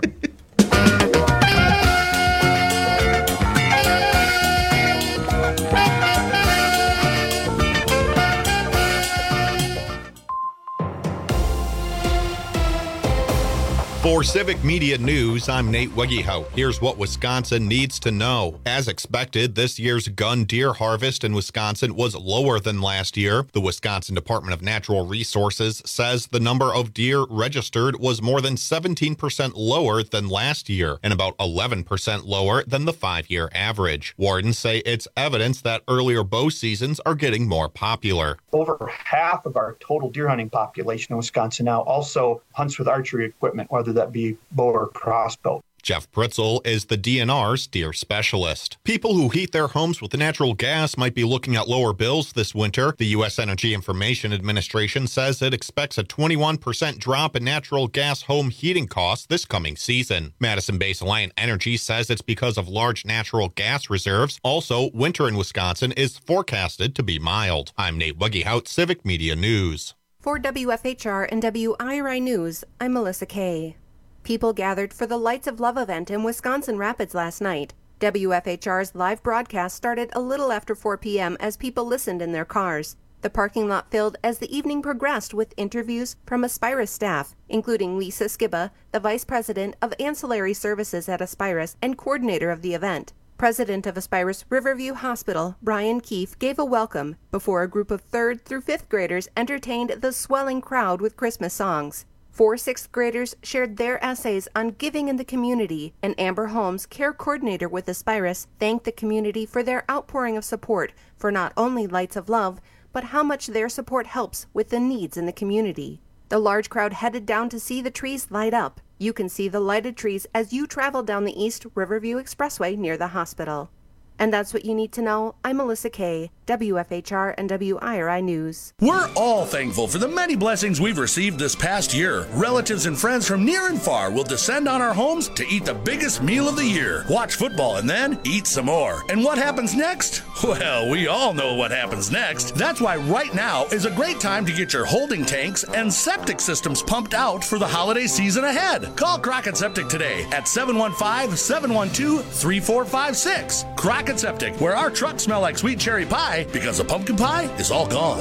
For Civic Media News, I'm Nate Wegehout. Here's what Wisconsin needs to know. As expected, this year's gun deer harvest in Wisconsin was lower than last year. The Wisconsin Department of Natural Resources says the number of deer registered was more than seventeen percent lower than last year and about eleven percent lower than the five-year average. Wardens say it's evidence that earlier bow seasons are getting more popular. Over half of our total deer hunting population in Wisconsin now also hunts with archery equipment, whether that be bow or crossbow. Jeff Pritzel is the D N R's deer specialist. People who heat their homes with natural gas might be looking at lower bills this winter. The U S Energy Information Administration says it expects a twenty-one percent drop in natural gas home heating costs this coming season. Madison-based Alliant Energy says it's because of large natural gas reserves. Also, winter in Wisconsin is forecasted to be mild. I'm Nate Wegehout, Civic Media News. For W F H R and W I R I News, I'm Melissa Kay. People gathered for the Lights of Love event in Wisconsin Rapids last night. W F H R's live broadcast started a little after four p.m. as people listened in their cars. The parking lot filled as the evening progressed with interviews from Aspirus staff, including Lisa Skiba, the Vice President of Ancillary Services at Aspirus and coordinator of the event. President of Aspirus Riverview Hospital, Brian Keefe, gave a welcome before a group of third through fifth graders entertained the swelling crowd with Christmas songs. Four sixth graders shared their essays on giving in the community, and Amber Holmes, care coordinator with Aspirus, thanked the community for their outpouring of support for not only Lights of Love, but how much their support helps with the needs in the community. The large crowd headed down to see the trees light up. You can see the lighted trees as you travel down the East Riverview Expressway near the hospital. And that's what you need to know. I'm Melissa Kay, W F H R and W I R I News. We're all thankful for the many blessings we've received this past year. Relatives and friends from near and far will descend on our homes to eat the biggest meal of the year, watch football, and then eat some more. And what happens next? Well, we all know what happens next. That's why right now is a great time to get your holding tanks and septic systems pumped out for the holiday season ahead. Call Crockett Septic today at seven one five, seven one two, three four five six. Crockett Septic, where our trucks smell like sweet cherry pie because the pumpkin pie is all gone.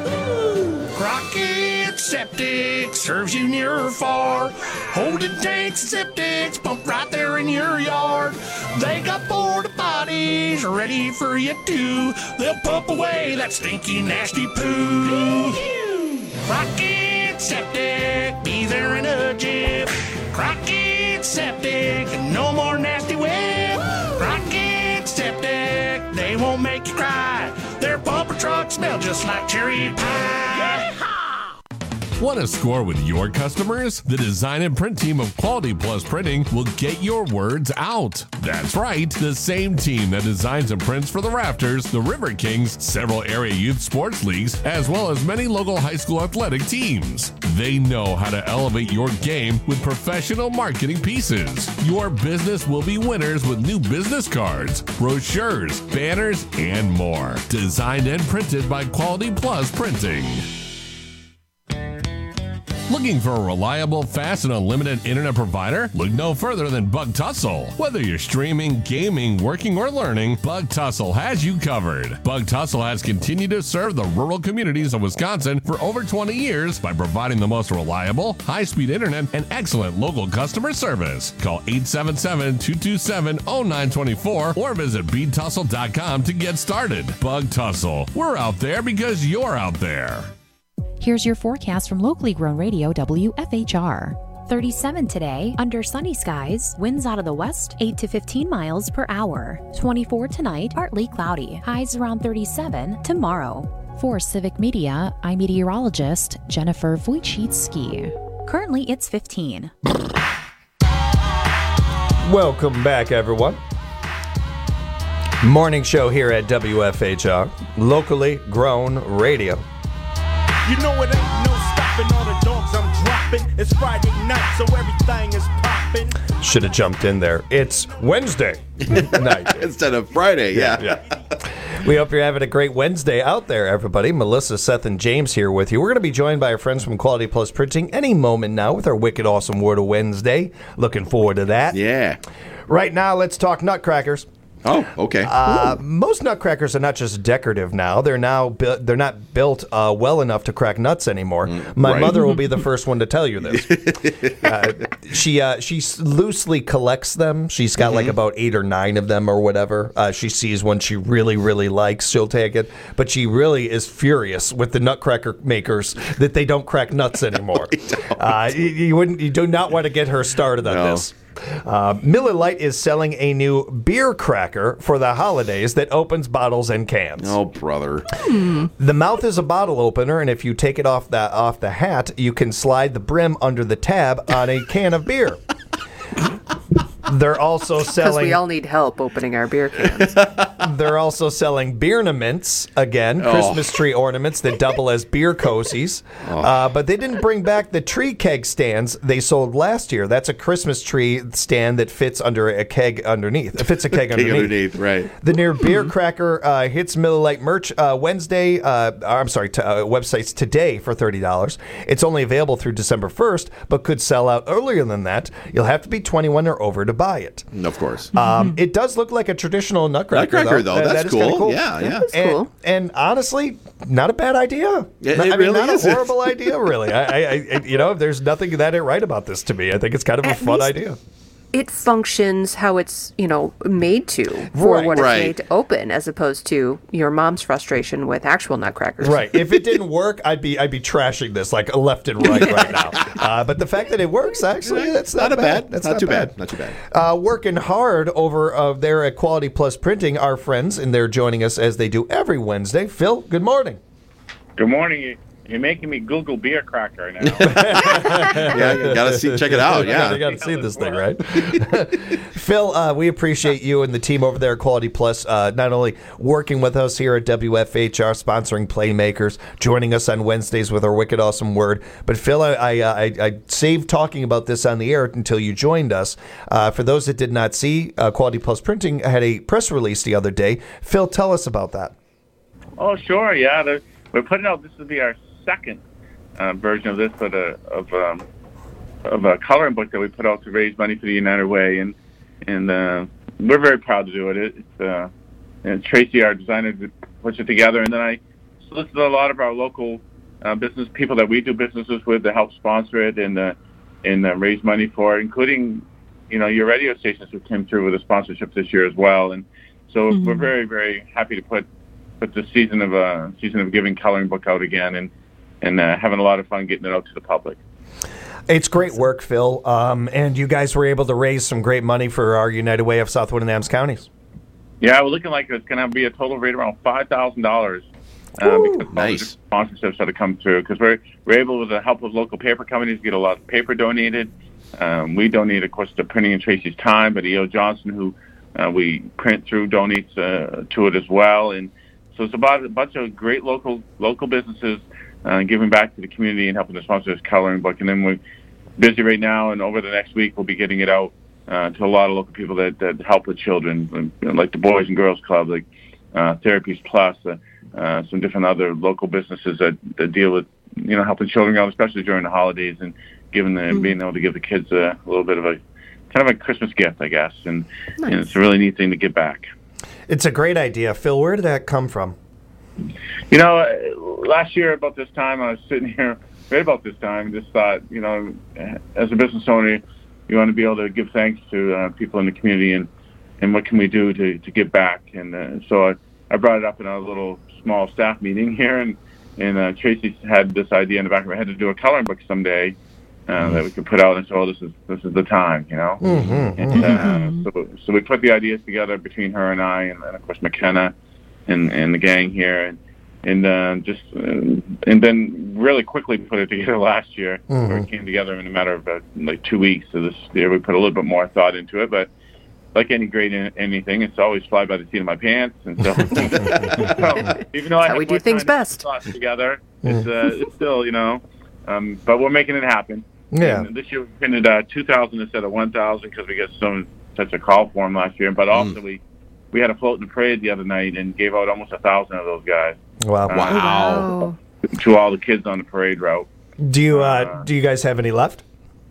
Crockett Septic serves you near or far. Holding tanks and septics pumped right there in your yard. They got porta potties ready for you too. They'll pump away that stinky, nasty poo. Crockett Septic, be there in a jiff. Crockett Septic, no more nasty whip. Crockett Septic, they won't make you cry. Their pumper trucks smell just like cherry pie. Want to score with your customers? The design and print team of Quality Plus Printing will get your words out. That's right, the same team that designs and prints for the Rafters, the River Kings, several area youth sports leagues, as well as many local high school athletic teams. They know how to elevate your game with professional marketing pieces. Your business will be winners with new business cards, brochures, banners, and more. Designed and printed by Quality Plus Printing. Looking for a reliable, fast, and unlimited internet provider? Look no further than Bug Tussle. Whether you're streaming, gaming, working, or learning, Bug Tussle has you covered. Bug Tussle has continued to serve the rural communities of Wisconsin for over twenty years by providing the most reliable, high-speed internet and excellent local customer service. Call eight seven seven, two two seven, zero nine two four or visit bead tussle dot com to get started. Bug Tussle. We're out there because you're out there. Here's your forecast from locally grown radio W F H R. thirty-seven today, under sunny skies, winds out of the west, eight to fifteen miles per hour. twenty-four tonight, partly cloudy, highs around thirty-seven tomorrow. For Civic Media, I'm meteorologist Jennifer Wojcicki. Currently, it's fifteen. Welcome back, everyone. Morning show here at W F H R, locally grown radio. You know it ain't no stopping all the dogs I'm dropping. It's Friday night, so everything is popping. Should have jumped in there. It's Wednesday night instead of Friday. Yeah. yeah. yeah. We hope you're having a great Wednesday out there, everybody. Melissa, Seth, and James here with you. We're going to be joined by our friends from Quality Plus Printing any moment now with our wicked awesome Word of Wednesday. Looking forward to that. Yeah. Right now, let's talk nutcrackers. Oh, okay. Uh, most nutcrackers are not just decorative now. They're now bu- they're not built uh, well enough to crack nuts anymore. Mm, My right. mother will be the first one to tell you this. uh, she uh, she loosely collects them. She's got mm-hmm. like about eight or nine of them or whatever. Uh, she sees one she really really likes, she'll take it. But she really is furious with the nutcracker makers that they don't crack nuts anymore. uh, you, you wouldn't you do not want to get her started on no. this. Uh, Miller Lite is selling a new beer cracker for the holidays that opens bottles and cans. Oh, brother. Hmm. The mouth is a bottle opener, and if you take it off the, off the hat, you can slide the brim under the tab on a can of beer. They're also selling... Because we all need help opening our beer cans. They're also selling beernaments, again, oh. Christmas tree ornaments that double as beer cozies. Oh. Uh, but they didn't bring back the tree keg stands they sold last year. That's a Christmas tree stand that fits under a keg underneath. It fits a keg underneath. underneath, right. The new beer cracker uh, hits Miller Lite merch uh, Wednesday, uh, I'm sorry, t- uh, websites today for thirty dollars. It's only available through December first, but could sell out earlier than that. You'll have to be twenty-one or over to buy it. Of course. Um, it does look like a traditional nutcracker, nutcracker though. though. That's that cool. cool. Yeah, yeah. That's and, cool. And honestly, not a bad idea. It, I it mean, really not isn't. a horrible idea, really. I, I, I, you know, there's nothing that ain't right about this to me. I think it's kind of a At fun least idea. It functions how it's, you know, made to for Right. what it's Right. made to open, as opposed to your mom's frustration with actual nutcrackers. Right. If it didn't work, I'd be I'd be trashing this like left and right right now. Uh, but the fact that it works, actually, that's not, not a bad. bad. That's not, not too bad. bad. Not too bad. Uh, working hard over uh, there at Quality Plus Printing, our friends, and they're joining us as they do every Wednesday. Phil, good morning. Good morning. You're making me Google beer cracker now. Yeah, you gotta see, check it out. Yeah, you got to see this thing, right? Phil, uh, we appreciate you and the team over there at Quality Plus, uh, not only working with us here at W F H R, sponsoring Playmakers, joining us on Wednesdays with our wicked awesome word. But Phil, I I, uh, I, I saved talking about this on the air until you joined us. Uh, for those that did not see, uh, Quality Plus Printing had a press release the other day. Phil, tell us about that. Oh, sure. Yeah, the, we're putting out. This will be our second uh, version of this, but a, of um, of a coloring book that we put out to raise money for the United Way, and and uh, we're very proud to do it. it it's uh, and Tracy, our designer, puts it together, and then I solicited a lot of our local uh, business people that we do businesses with to help sponsor it and uh, and uh, raise money for it, including you know your radio stations who came through with a sponsorship this year as well, and so mm-hmm. we're very very happy to put put the season of uh, season of giving coloring book out again, and and uh, having a lot of fun getting it out to the public. It's great work, Phil, um, and you guys were able to raise some great money for our United Way of Southwood and Adams counties. Yeah, we're looking like it's going to be a total rate around five thousand dollars Uh, because all nice. the sponsorships that have come through, because we're we're able, with the help of local paper companies, to get a lot of paper donated. Um, we donate, of course, to Printing and Tracy's Time, but E O Johnson, who uh, we print through, donates uh, to it as well. And so it's about a bunch of great local local businesses uh, giving back to the community and helping to sponsor this coloring book. And then we're busy right now, and over the next week we'll be getting it out uh, to a lot of local people that, that help with children, you know, like the Boys and Girls Club, like uh, Therapies Plus, uh, uh, some different other local businesses that, that deal with, you know, helping children out, especially during the holidays, and giving the, mm-hmm. being able to give the kids a, a little bit of a kind of a Christmas gift, I guess. And, nice. and it's a really neat thing to give back. It's a great idea. Phil, where did that come from? You know, uh, last year about this time, I was sitting here right about this time and just thought, you know, as a business owner, you want to be able to give thanks to uh, people in the community, and, and what can we do to, to give back. And uh, so I, I brought it up in a little small staff meeting here, and, and uh, Tracy had this idea in the back of her head to do a coloring book someday. Uh, mm-hmm. that we could put out and say, oh, this is this is the time, you know. Mm-hmm. And uh, so, so we put the ideas together between her and I, and, and of course McKenna and, and the gang here, and and uh, just uh, and then really quickly put it together last year. Mm-hmm. So it came together in a matter of uh, like two weeks. So this year we put a little bit more thought into it, but like any great in- anything, it's always fly by the seat of my pants. And so, so even though I how we do things best together, it's uh, it's still, you know, um, but we're making it happen. Yeah. And this year we printed uh, two thousand instead of one thousand because we got so such a call for them last year. But also mm. we we had a float in the parade the other night and gave out almost a thousand of those guys. Wow! Uh, wow! To all the kids on the parade route. Do you uh, uh, do you guys have any left?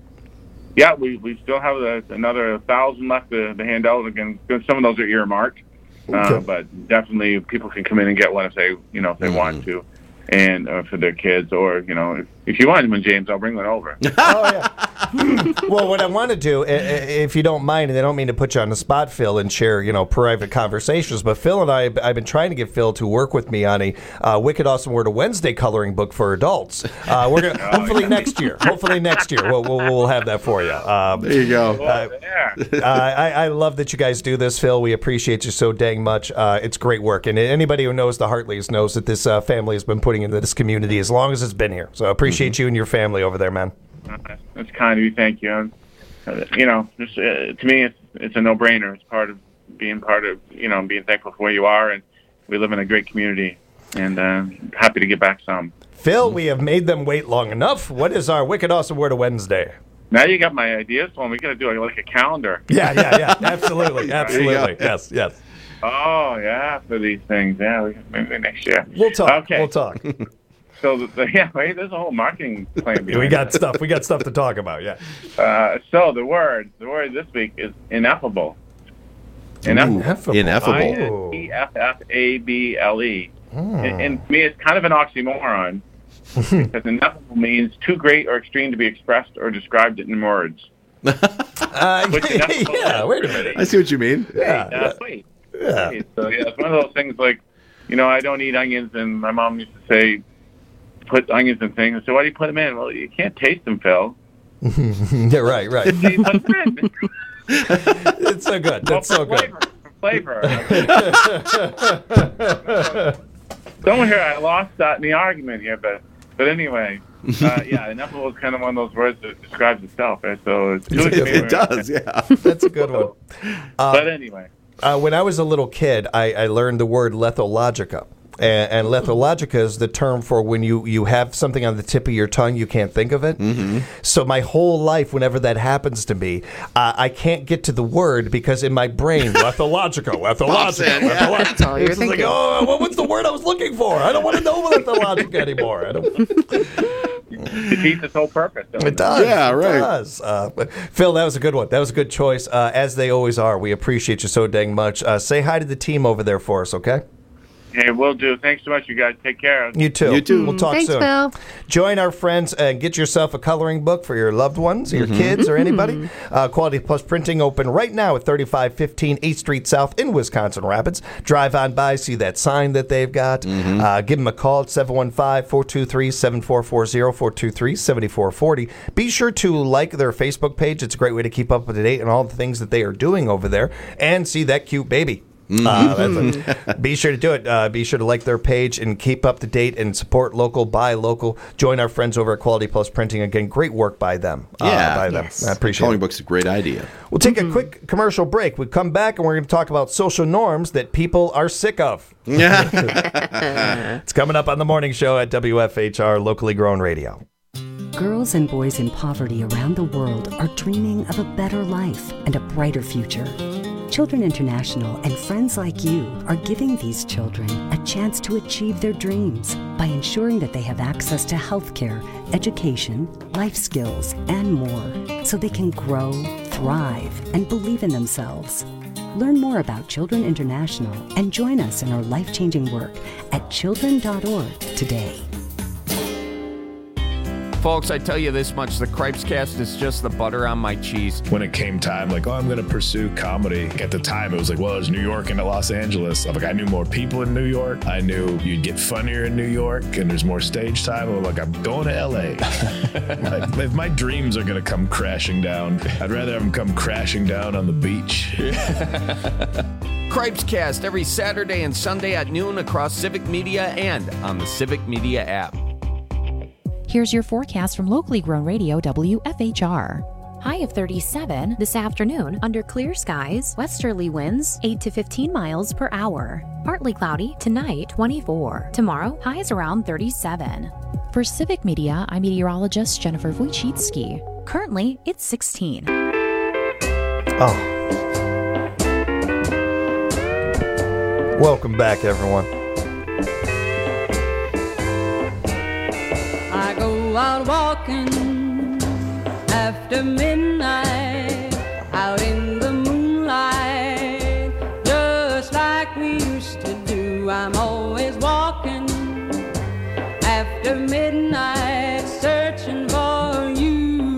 Yeah, we, we still have a, another thousand left to, to hand out. Again, some of those are earmarked, uh, okay. but definitely people can come in and get one if they you know if they mm. want to. And uh, for their kids, or you know, if, if you want one, James, I'll bring one over. Oh yeah. Well, what I want to do, if you don't mind, and I don't mean to put you on the spot, Phil, and share you know private conversations, but Phil and I, I've been trying to get Phil to work with me on a uh, Wicked Awesome Word of Wednesday coloring book for adults. Uh, we're gonna oh, hopefully yeah. next year. Hopefully next year we'll, we'll, we'll have that for you. Um, there you go. Uh, uh, I, I love that you guys do this, Phil. We appreciate you so dang much. Uh, it's great work, and anybody who knows the Hartleys knows that this uh, family has been putting into this community as long as it's been here. So I appreciate mm-hmm. you and your family over there, man. Uh, that's kind of you. Thank you. Uh, you know, just, uh, to me, it's it's a no-brainer. It's part of being part of, you know, being thankful for where you are, and we live in a great community, and uh, happy to get back some. Phil, we have made them wait long enough. What is our Wicked Awesome Word of Wednesday? Now you got my ideas, so we got to do like a calendar. Yeah, yeah, yeah. Absolutely, absolutely. Yes, yes. Oh yeah, for these things. Yeah, we, maybe next year. We'll talk. Okay. We'll talk. So the, the, yeah, right, there's a whole marketing plan. We got that. stuff. We got stuff to talk about. Yeah. Uh, so the word, the word this week is ineffable. Ineffable. Ineffable. E F F A B L E. And, and to me, it's kind of an oxymoron because ineffable means too great or extreme to be expressed or described in words. uh, yeah. Wait a minute. I see what you mean. Yeah. Wait, uh, wait. Yeah. Wait. So yeah, it's one of those things like, you know, I don't eat onions, and my mom used to say, put onions in things. So why do you put them in? Well, you can't taste them, Phil. Yeah, right, right. It's so good. That's well, so flavor, good. For flavor. Don't hear I lost that in the argument here, but but anyway, uh, yeah, ineffable is kind of one of those words that describes itself. Right? So it's it, it does, yeah. That's a good one. Uh, but anyway, uh, when I was a little kid, I, I learned the word lethologica. And, and lethologica is the term for when you, you have something on the tip of your tongue, you can't think of it. Mm-hmm. So my whole life, whenever that happens to me, uh, I can't get to the word because in my brain, lethologica, lethologica, lethologica. That's all you're it's thinking. Like, oh, what, what's the word I was looking for? I don't want to know lethologica anymore. I don't. defeats its whole purpose. It, it does. Yeah, right. It does. Uh, but Phil, that was a good one. That was a good choice, uh, as they always are. We appreciate you so dang much. Uh, say hi to the team over there for us, okay? Hey, will do. Thanks so much, you guys. Take care. You too. You too. We'll talk Thanks, soon. Phil. Join our friends and get yourself a coloring book for your loved ones, your mm-hmm. kids, or anybody. Uh, Quality Plus Printing open right now at thirty-five fifteen eighth Street South in Wisconsin Rapids. Drive on by, see that sign that they've got. Mm-hmm. Uh, give them a call at seven one five, four two three, seven four four zero, four two three, seven four four zero. Be sure to like their Facebook page. It's a great way to keep up to date on all the things that they are doing over there and see that cute baby. Uh, that's a, be sure to do it. Uh, be sure to like their page and keep up to date and support local, buy local. Join our friends over at Quality Plus Printing. Again, great work by them. Yeah. Uh, by Yes. them. I appreciate Coloring it. book's a great idea. We'll take a quick commercial break. We come back and we're going to talk about social norms that people are sick of. It's coming up on the morning show at W F H R, locally grown radio. Girls and boys in poverty around the world are dreaming of a better life and a brighter future. Children International and friends like you are giving these children a chance to achieve their dreams by ensuring that they have access to healthcare, education, life skills, and more, so they can grow, thrive, and believe in themselves. Learn more about Children International and join us in our life-changing work at children dot org today. Folks, I tell you this much, the Cripescast is just the butter on my cheese. When it came time, like, oh, I'm going to pursue comedy. At the time, it was like, well, it's New York and Los Angeles. I'm like, I knew more people in New York. I knew you'd get funnier in New York, and there's more stage time. I'm like, I'm going to L A. Like, if my dreams are going to come crashing down, I'd rather have them come crashing down on the beach. Cripescast every Saturday and Sunday at noon across Civic Media and on the Civic Media app. Here's your forecast from locally grown radio W F H R. High of thirty-seven this afternoon under clear skies, westerly winds eight to fifteen miles per hour. Partly cloudy tonight, twenty-four. Tomorrow, highs around thirty-seven. For Civic Media, I'm meteorologist Jennifer Wojcicki. Currently, it's sixteen. Oh. Welcome back, everyone. I go out walking after midnight, out in the moonlight, just like we used to do. I'm always walking after midnight, searching for you.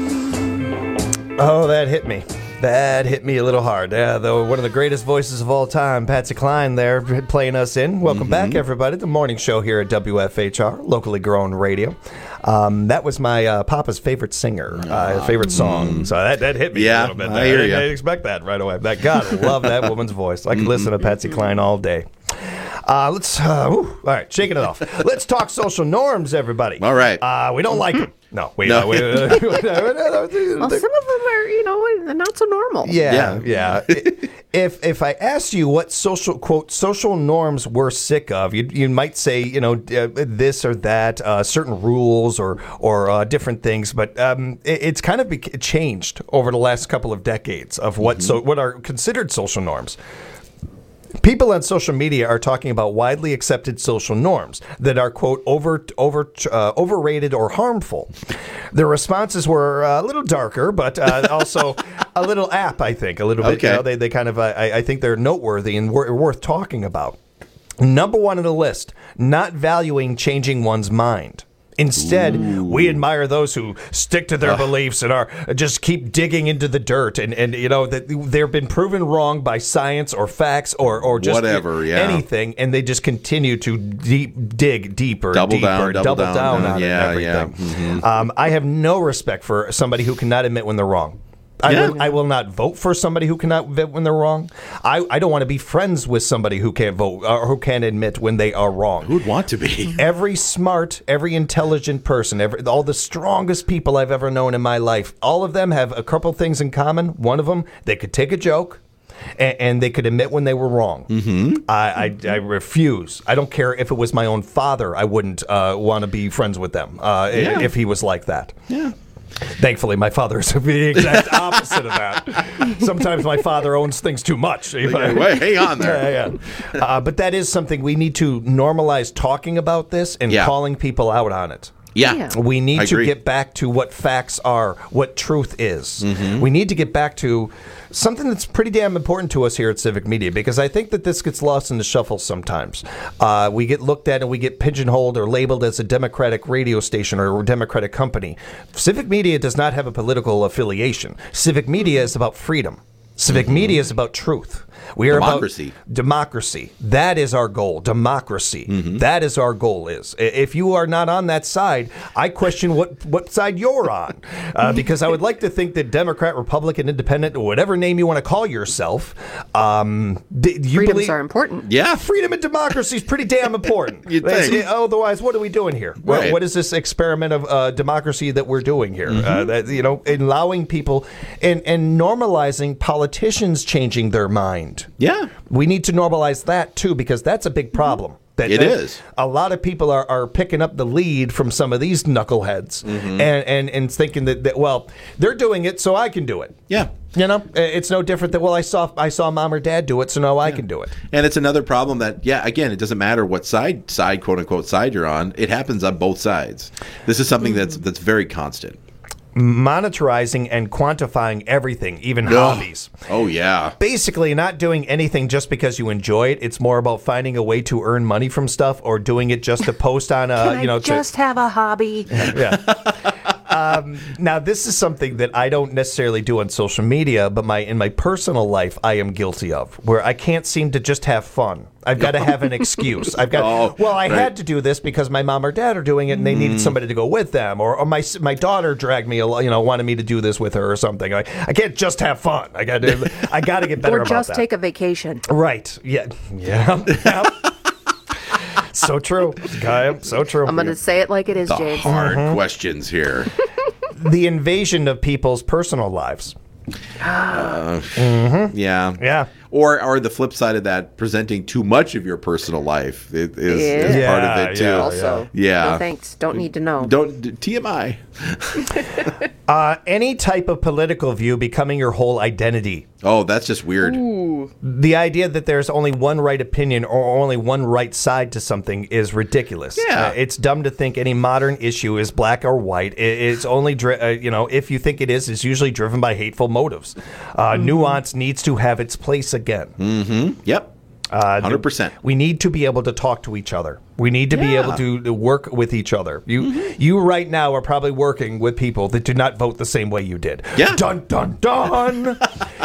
Oh, that hit me. That hit me a little hard. Yeah, though, one of the greatest voices of all time, Patsy Cline there, playing us in. Welcome mm-hmm. back, everybody. The morning show here at W F H R, locally grown radio. Um, that was my uh, Papa's favorite singer, uh, favorite song. Mm. So that, that hit me yeah, a little bit. I, hear I, you. I didn't expect that right away. That God, I love that woman's voice. I could listen to Patsy Cline all day. Uh, let's, uh, whew, all right, shaking it off. Let's talk social norms, everybody. All right. Uh, we don't like them. No, we No. uh, we, uh, Well, some of them are, you know, not so normal. Yeah, yeah. if if I asked you what social quote social norms we're sick of, you you might say, you know, uh, this or that, uh, certain rules or or uh, different things. But um, it, it's kind of be- changed over the last couple of decades of what mm-hmm. so what are considered social norms. People on social media are talking about widely accepted social norms that are, quote, over, over, uh, overrated or harmful. Their responses were uh, a little darker, but uh, also a little apt, I think, a little bit. Okay. You know, they, they kind of, uh, I, I think they're noteworthy and wor- worth talking about. Number one on the list, not valuing changing one's mind. Instead, Ooh. we admire those who stick to their uh. beliefs and are just keep digging into the dirt, and, and you know that they've been proven wrong by science or facts or, or just whatever, yeah. anything, and they just continue to deep, dig deeper, double deeper, down, double, double down, down, down on yeah, it and yeah. everything. Mm-hmm. Um, I have no respect for somebody who cannot admit when they're wrong. I, Yeah. will, I will not vote for somebody who cannot admit when they're wrong. I, I don't want to be friends with somebody who can't vote or who can't admit when they are wrong. Who'd want to be? Every smart, every intelligent person, every, all the strongest people I've ever known in my life, all of them have a couple things in common. One of them, they could take a joke. And, and they could admit when they were wrong. Mm-hmm. I, I, I refuse. I don't care if it was my own father. I wouldn't uh, want to be friends with them uh, Yeah. if he was like that. Yeah. Thankfully, my father is the exact opposite of that. Sometimes my father owns things too much. Wait, wait, hang on there. Yeah, yeah. Uh, but that is something we need to normalize talking about this and Yeah. calling people out on it. Yeah. Yeah. We need I to agree. get back to what facts are, what truth is. Mhm. We need to get back to something that's pretty damn important to us here at Civic Media, because I think that this gets lost in the shuffle sometimes. Uh, we get looked at and we get pigeonholed or labeled as a Democratic radio station or a Democratic company. Civic Media does not have a political affiliation. Civic Media is about freedom. Civic Mm-hmm. media is about truth. We are Democracy. about democracy. That is our goal. Democracy. Mm-hmm. That is our goal. Is I- if you are not on that side, I question what what side you're on, uh, because I would like to think that Democrat, Republican, Independent, or whatever name you want to call yourself, um, d- you Freedoms believe, are important. Yeah. freedom and democracy is pretty damn important. You'd That's- think. Otherwise, what are we doing here? What- Right. what is this experiment of uh, democracy that we're doing here? Mm-hmm. Uh, that, you know, allowing people and and normalizing politicians changing their mind. Yeah. We need to normalize that too, because that's a big problem. That, It that is. A lot of people are, are picking up the lead from some of these knuckleheads Mm-hmm. and, and, and thinking that, that, well, they're doing it, so I can do it. Yeah. You know, it's no different than, well, I saw I saw mom or dad do it, so now I can do it. And it's another problem that, yeah, again, it doesn't matter what side, side, quote unquote, side you're on. It happens on both sides. This is something that's that's very constant. Monitorizing and quantifying everything, even Ugh. hobbies. Oh, yeah. Basically, not doing anything just because you enjoy it. It's more about finding a way to earn money from stuff, or doing it just to post on a, Can you know, I just have a hobby? to, yeah. Um, now, this is something that I don't necessarily do on social media, but my in my personal life, I am guilty of, where I can't seem to just have fun. I've got to have an excuse. I've got. Oh, well, I right. had to do this because my mom or dad are doing it, and they needed somebody to go with them, or, or my s- my daughter dragged me, al- you know, wanted me to do this with her or something. I, I can't just have fun. I got to. I got to get better Or about just that. take a vacation. Right. Yeah. Yeah. Yeah. So true. Guy, so true. I'm going to say it like it is, The James. hard Mm-hmm. questions here. The invasion of people's personal lives. Uh, Mm-hmm. Yeah. Yeah. Or, or the flip side of that, presenting too much of your personal life is, is, is Yeah. part of it too. Yeah, Also, Yeah. no thanks. Don't need to know. Don't T M I. Uh, any type of political view becoming your whole identity. Oh, that's just weird. The idea that there's only one right opinion or only one right side to something is ridiculous. Yeah. Uh, it's dumb to think any modern issue is black or white. It, it's only, dri- uh, you know, if you think it is, it's usually driven by hateful motives. Uh, Nuance needs to have its place again. Mm-hmm. Yep. Uh, one hundred percent. We need to be able to talk to each other. We need to be Yeah. able to, to work with each other. You you right now are probably working with people that do not vote the same way you did. Yeah. Dun, dun, dun.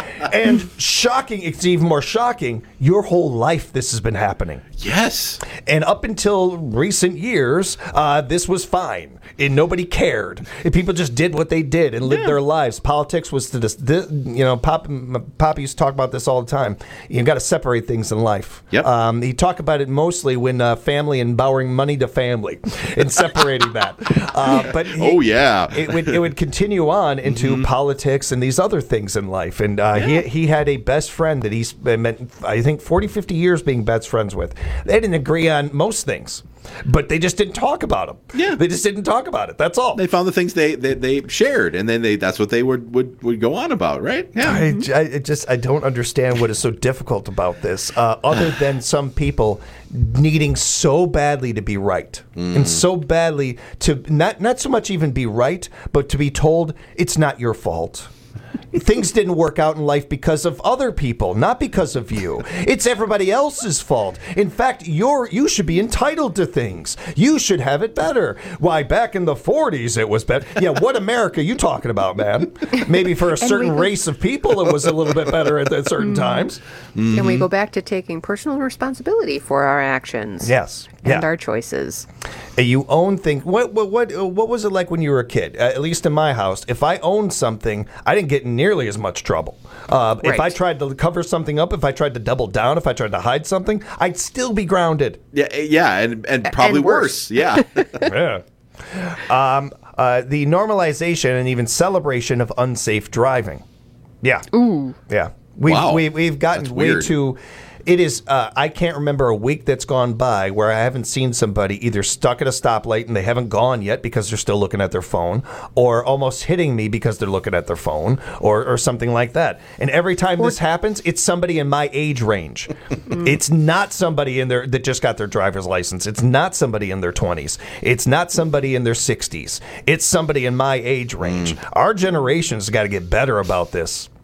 And shocking, it's even more shocking, your whole life this has been happening. Yes. And up until recent years, uh, this was fine. And nobody cared. And people just did what they did and lived their lives. Politics was to this, this you know, Pop, Pop used to talk about this all the time. You've got to separate things in life. Yep. Um, he talked about it mostly when uh, family and borrowing money to family and separating that. Uh, but he, Oh, yeah. it would it would continue on into Mm-hmm. politics and these other things in life. And uh, he he had a best friend that he spent, I think, forty, fifty years being best friends with. They didn't agree on most things, but they just didn't talk about them. Yeah. They just didn't talk about it. That's all. They found the things they, they, they shared, and then they that's what they would, would, would go on about, right? Yeah. I, I it just I don't understand what is so difficult about this, uh, other than some people needing so badly to be right, and so badly to not not so much even be right, but to be told it's not your fault. Things didn't work out in life because of other people, not because of you. It's everybody else's fault. In fact, you're you should be entitled to things. You should have it better. Why, back in the forties it was better. Yeah, what America you talking about, man? Maybe for a certain we- race of people it was a little bit better at, at certain times. And we go back to taking personal responsibility for our actions. Yes. And Yeah. our choices. Uh, You own things. What what what uh, what was it like when you were a kid? Uh, at least in my house, if I owned something, I didn't get in nearly as much trouble. Uh, If I Right. tried to cover something up, if I tried to double down, if I tried to hide something, I'd still be grounded. Yeah, yeah, and, and probably and worse. worse. Yeah. Yeah. Um, uh, the normalization and even celebration of unsafe driving. Yeah. Ooh. Yeah. We've, Wow. we've, we've gotten That's way weird. too. It is, uh, I can't remember a week that's gone by where I haven't seen somebody either stuck at a stoplight and they haven't gone yet because they're still looking at their phone, or almost hitting me because they're looking at their phone, or, or something like that. And every time this happens, it's somebody in my age range. It's not somebody in their that just got their driver's license. It's not somebody in their twenties. It's not somebody in their sixties. It's somebody in my age range. Our generation's got to get better about this.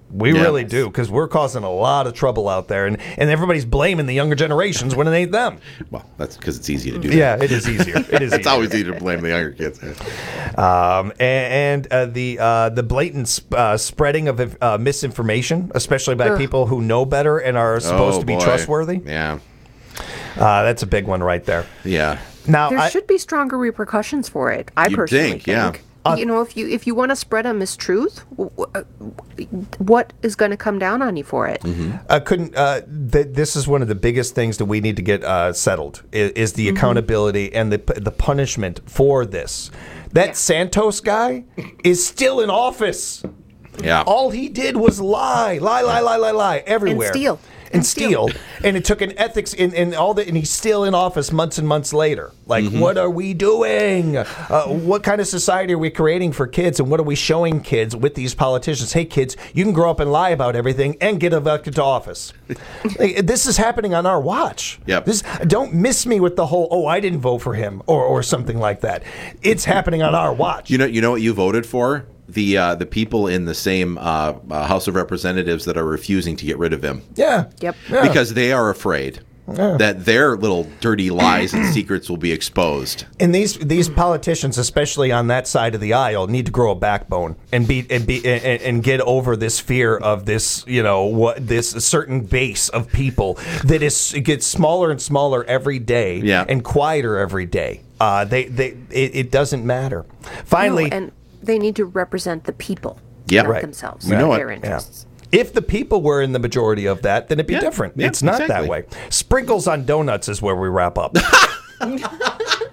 We Yeah. really do, because we're causing a lot of trouble out there, and, and everybody's blaming the younger generations when it ain't them. Well, that's because it's easy to do that. Yeah, it is easier. It is It's easier. always easier to blame the younger kids. Um, and and uh, the uh, the blatant sp- uh, spreading of uh, misinformation, especially by Ugh. people who know better and are supposed Oh, to be boy. trustworthy. Yeah. Uh, that's a big one right there. Yeah. Now, there I, should be stronger repercussions for it. I You'd personally think, yeah. Uh, you know, if you if you want to spread a mistruth, w- w- what is going to come down on you for it? I couldn't. Uh, th- this is one of the biggest things that we need to get uh, settled is, is the accountability and the the punishment for this. That Santos guy is still in office. Yeah. All he did was lie, lie, lie, lie, lie, lie everywhere. And steal. And steal. And it took an ethics in, in all that, and he's still in office months and months later. Like, what are we doing? Uh, what kind of society are we creating for kids, and what are we showing kids with these politicians? Hey, kids, you can grow up and lie about everything and get elected to office. Like, this is happening on our watch. Yep. This, don't miss me with the whole, oh, I didn't vote for him, or, or something like that. It's happening on our watch. You know, you know what you voted for? The uh, the people in the same uh, uh, House of Representatives that are refusing to get rid of him. Yeah. Yep. Yeah. Because they are afraid Yeah. that their little dirty lies and secrets will be exposed. And these these politicians, especially on that side of the aisle, need to grow a backbone and be and be and, and get over this fear of this, you know, what this certain base of people that is it gets smaller and smaller every day, Yeah. and quieter every day. Uh, they they it, it doesn't matter. Finally, No, and they need to represent the people, Yeah. not Right. themselves, We not know it. their Yeah. interests. if the people were in the majority of that, then it'd be Yeah. different. Yeah, It's not exactly. that way. Sprinkles on donuts is where we wrap up.